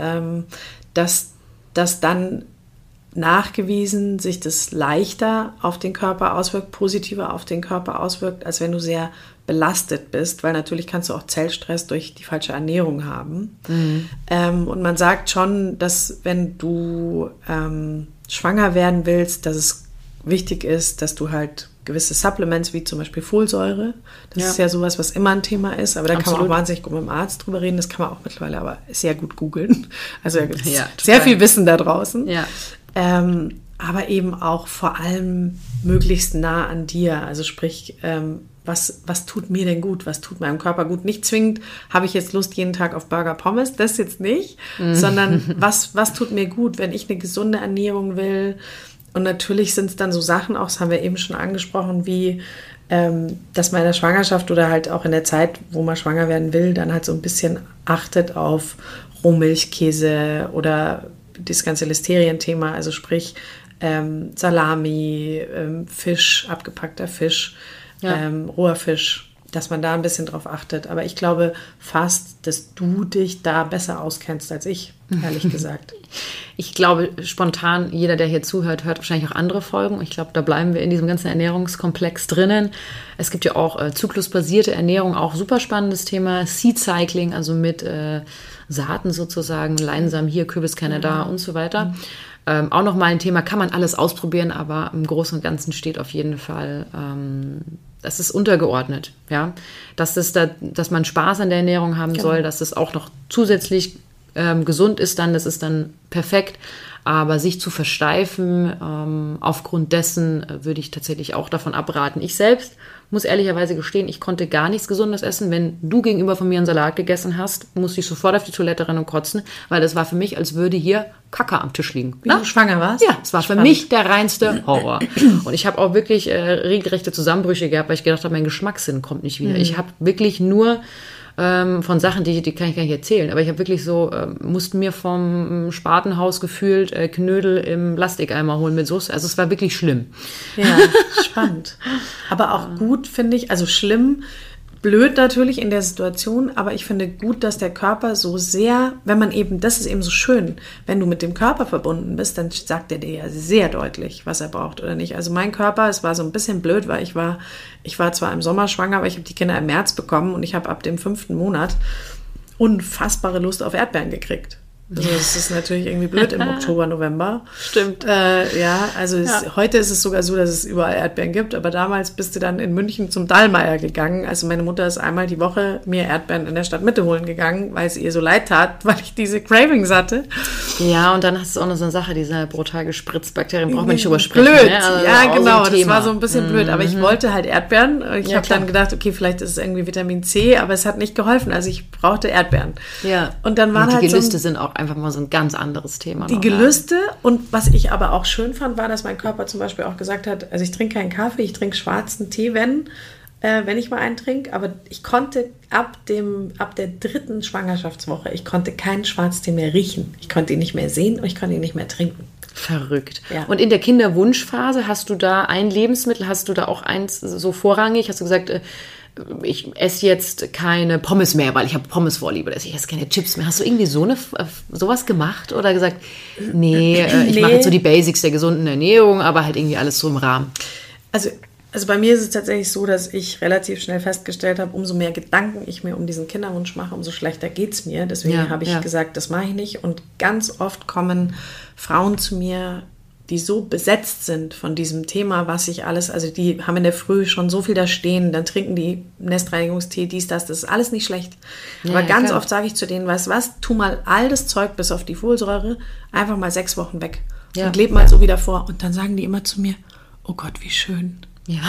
dass dann nachgewiesen sich das leichter auf den Körper auswirkt, positiver auf den Körper auswirkt, als wenn du sehr belastet bist, weil natürlich kannst du auch Zellstress durch die falsche Ernährung haben. Und man sagt schon, dass wenn du schwanger werden willst, dass es wichtig ist, dass du halt gewisse Supplements, wie zum Beispiel Folsäure, das ist ja sowas, was immer ein Thema ist, aber da kann man auch wahnsinnig gut mit dem Arzt drüber reden, das kann man auch mittlerweile aber sehr gut googeln. Also da gibt es sehr viel Wissen da draußen. Ja. Aber eben auch vor allem möglichst nah an dir, also sprich, was tut mir denn gut, was tut meinem Körper gut? Nicht zwingend, habe ich jetzt Lust jeden Tag auf Burger Pommes, das jetzt nicht, sondern was tut mir gut, wenn ich eine gesunde Ernährung will. Und natürlich sind es dann so Sachen, auch das haben wir eben schon angesprochen, wie dass man in der Schwangerschaft oder halt auch in der Zeit, wo man schwanger werden will, dann halt so ein bisschen achtet auf Rohmilchkäse oder das ganze Listerien-Thema, also sprich Salami, Fisch, abgepackter Fisch, roher Fisch, dass man da ein bisschen drauf achtet. Aber ich glaube fast, dass du dich da besser auskennst als ich, ehrlich gesagt. Ich glaube, spontan, jeder, der hier zuhört, hört wahrscheinlich auch andere Folgen. Ich glaube, da bleiben wir in diesem ganzen Ernährungskomplex drinnen. Es gibt ja auch zyklusbasierte Ernährung, auch super spannendes Thema. Seed Cycling, also mit Saaten sozusagen, Leinsamen hier, Kürbiskerne da und so weiter. Auch nochmal ein Thema, kann man alles ausprobieren, aber im Großen und Ganzen steht auf jeden Fall, das ist untergeordnet. Ja? Dass man Spaß an der Ernährung haben soll, dass es auch noch zusätzlich gesund ist, das ist dann perfekt. Aber sich zu versteifen, aufgrund dessen würde ich tatsächlich auch davon abraten. Ich selbst muss ehrlicherweise gestehen, ich konnte gar nichts Gesundes essen. Wenn du gegenüber von mir einen Salat gegessen hast, musste ich sofort auf die Toilette rennen und kotzen, weil das war für mich, als würde hier Kacke am Tisch liegen. Wie du schwanger warst? Ja, es war für mich der reinste Horror. Und ich habe auch wirklich regelrechte Zusammenbrüche gehabt, weil ich gedacht habe, mein Geschmackssinn kommt nicht wieder. Ich habe wirklich nur von Sachen, die kann ich gar nicht erzählen, aber ich habe wirklich so, mussten mir vom Spatenhaus gefühlt Knödel im Plastikeimer holen mit Soße. Also es war wirklich schlimm. Ja, spannend. Aber auch gut, finde ich, also schlimm, blöd natürlich in der Situation, aber ich finde gut, dass der Körper so sehr, wenn man eben, das ist eben so schön, wenn du mit dem Körper verbunden bist, dann sagt er dir ja sehr deutlich, was er braucht oder nicht. Also mein Körper, es war so ein bisschen blöd, weil ich war zwar im Sommer schwanger, aber ich habe die Kinder im März bekommen und ich habe ab dem 5. Monat unfassbare Lust auf Erdbeeren gekriegt. Also das ist natürlich irgendwie blöd im Oktober, November. Stimmt. Heute ist es sogar so, dass es überall Erdbeeren gibt, aber damals bist du dann in München zum Dallmayr gegangen. Also meine Mutter ist einmal die Woche mir Erdbeeren in der Stadtmitte holen gegangen, weil es ihr so leid tat, weil ich diese Cravings hatte. Ja, und dann hast du auch noch so eine Sache, diese brutal gespritzten Bakterien, braucht man nicht drüber sprechen. Blöd, Ne? Also ja genau, so das war so ein bisschen blöd, aber ich wollte halt Erdbeeren. Ich habe dann gedacht, okay, vielleicht ist es irgendwie Vitamin C, aber es hat nicht geholfen, also ich brauchte Erdbeeren. Ja. Und dann waren die Gelüste sind auch einfach mal so ein ganz anderes Thema. Die Gelüste, und was ich aber auch schön fand, war, dass mein Körper zum Beispiel auch gesagt hat, also ich trinke keinen Kaffee, ich trinke schwarzen Tee, wenn ich mal einen trinke, aber ich konnte ab der 3. Schwangerschaftswoche, ich konnte keinen Schwarztee mehr riechen. Ich konnte ihn nicht mehr sehen und ich konnte ihn nicht mehr trinken. Verrückt. Ja. Und in der Kinderwunschphase hast du da ein Lebensmittel, hast du da auch eins so vorrangig? Hast du gesagt, ich esse jetzt keine Pommes mehr, weil ich habe Pommesvorliebe, ich esse keine Chips mehr. Hast du irgendwie sowas gemacht oder gesagt, nee, ich mache jetzt so die Basics der gesunden Ernährung, aber halt irgendwie alles so im Rahmen? Also bei mir ist es tatsächlich so, dass ich relativ schnell festgestellt habe, umso mehr Gedanken ich mir um diesen Kinderwunsch mache, umso schlechter geht es mir. Deswegen habe ich gesagt, das mache ich nicht. Und ganz oft kommen Frauen zu mir, die so besetzt sind von diesem Thema, was ich alles, also die haben in der Früh schon so viel da stehen, dann trinken die Nestreinigungstee, dies, das ist alles nicht schlecht. Ja, aber ganz oft sage ich zu denen, weißt du was, tu mal all das Zeug bis auf die Folsäure einfach mal 6 Wochen weg und leb mal so wieder vor. Und dann sagen die immer zu mir, oh Gott, wie schön. Ja.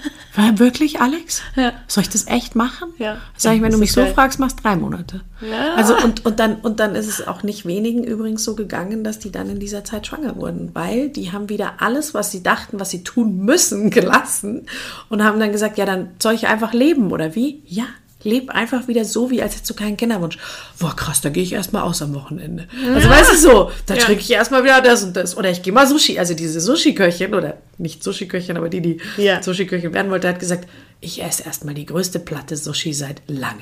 War wirklich, Alex? Ja. Soll ich das echt machen? Ja. Sag ich, wenn du mich so fragst, machst 3 Monate. Ja. Also und dann ist es auch nicht wenigen übrigens so gegangen, dass die dann in dieser Zeit schwanger wurden, weil die haben wieder alles, was sie dachten, was sie tun müssen, gelassen und haben dann gesagt, ja, dann soll ich einfach leben, oder wie? Ja. Leb einfach wieder so, wie als hättest du keinen Kinderwunsch. Boah, krass, da gehe ich erstmal aus am Wochenende. Also weißt du so, da trinke ich erstmal wieder das und das. Oder ich gehe mal Sushi. Also diese Sushi-Köchin, oder nicht Sushi-Köchin, aber die Sushi-Köchin werden wollte, hat gesagt, ich esse erstmal die größte Platte Sushi seit langem.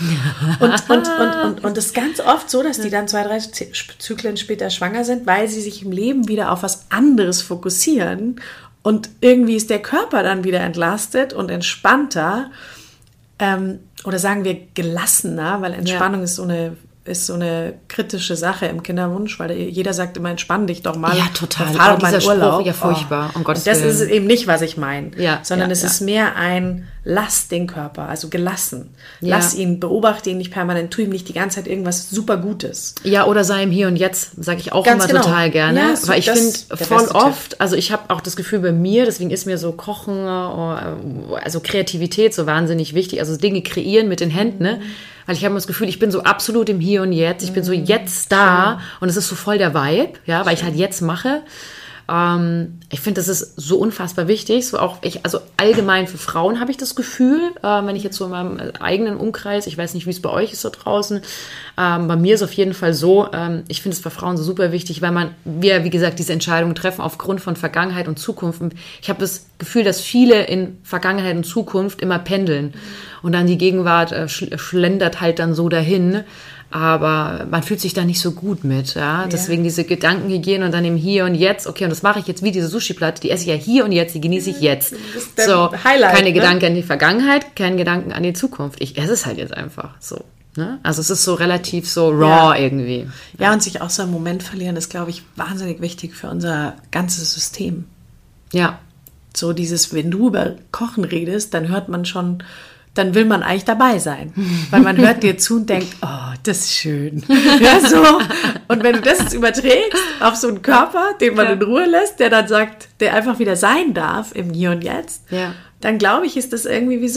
Und das ist ganz oft so, dass die dann 2, 3 Zyklen später schwanger sind, weil sie sich im Leben wieder auf was anderes fokussieren. Und irgendwie ist der Körper dann wieder entlastet und entspannter. Oder sagen wir gelassener, weil Entspannung ist so eine kritische Sache im Kinderwunsch, weil jeder sagt immer, entspann dich doch mal. Ja, total. Fahr doch mal in Urlaub. Spruch, ja, furchtbar. Oh. Und das ist eben nicht, was ich meine, sondern es ist mehr ein, lass den Körper, also gelassen. Ja. Lass ihn, beobachte ihn nicht permanent, tu ihm nicht die ganze Zeit irgendwas super Gutes. Ja, oder sei im Hier und Jetzt, sage ich auch ganz immer total gerne. Ja, weil ich finde voll oft, also ich habe auch das Gefühl bei mir, deswegen ist mir so Kochen, also Kreativität so wahnsinnig wichtig, also Dinge kreieren mit den Händen, ne? Weil ich habe das Gefühl, ich bin so absolut im Hier und Jetzt, ich bin so jetzt da und es ist so voll der Vibe, ja, weil ich halt jetzt mache. Ich finde, das ist so unfassbar wichtig, so auch also allgemein für Frauen habe ich das Gefühl, wenn ich jetzt so in meinem eigenen Umkreis, ich weiß nicht, wie es bei euch ist da draußen, bei mir ist auf jeden Fall so, ich finde es bei Frauen so super wichtig, weil wir, wie gesagt, diese Entscheidungen treffen aufgrund von Vergangenheit und Zukunft. Und ich habe das Gefühl, dass viele in Vergangenheit und Zukunft immer pendeln und dann die Gegenwart schlendert halt dann so dahin. Aber man fühlt sich da nicht so gut mit, ja. Deswegen diese Gedankenhygiene und dann im Hier und Jetzt. Okay, und das mache ich jetzt wie diese Sushi-Platte, die esse ich ja hier und jetzt, die genieße ich jetzt. So, Highlight, keine Gedanken an die Vergangenheit, kein Gedanken an die Zukunft. Ich esse es halt jetzt einfach so. Ne? Also es ist so relativ so raw irgendwie. Ja, und sich auch so im Moment verlieren, ist, glaube ich, wahnsinnig wichtig für unser ganzes System. Ja. So dieses, wenn du über Kochen redest, dann hört man schon, dann will man eigentlich dabei sein. Weil man hört dir zu und denkt, oh, das ist schön. Ja, so. Und wenn du das jetzt überträgst auf so einen Körper, den man in Ruhe lässt, der dann sagt, der einfach wieder sein darf im Hier und Jetzt, dann glaube ich, ist das irgendwie wie so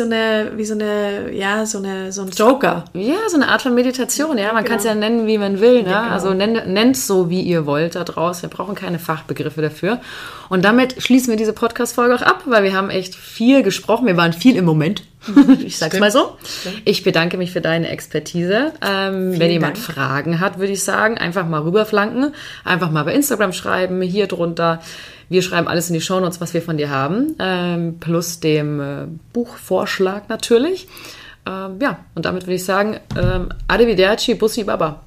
ein Joker. Ja, so eine Art von Meditation, ja. Man kann es ja nennen, wie man will, ne? Ja, genau. Also nennt es so, wie ihr wollt da draußen. Wir brauchen keine Fachbegriffe dafür. Und damit schließen wir diese Podcast-Folge auch ab, weil wir haben echt viel gesprochen. Wir waren viel im Moment. Ich sag's mal so. Stimmt. Ich bedanke mich für deine Expertise. Wenn jemand Fragen hat, würde ich sagen, einfach mal rüberflanken. Einfach mal bei Instagram schreiben, hier drunter. Wir schreiben alles in die Shownotes, was wir von dir haben. Plus dem Buchvorschlag natürlich. Und damit würde ich sagen, Arrivederci, Bussi Baba.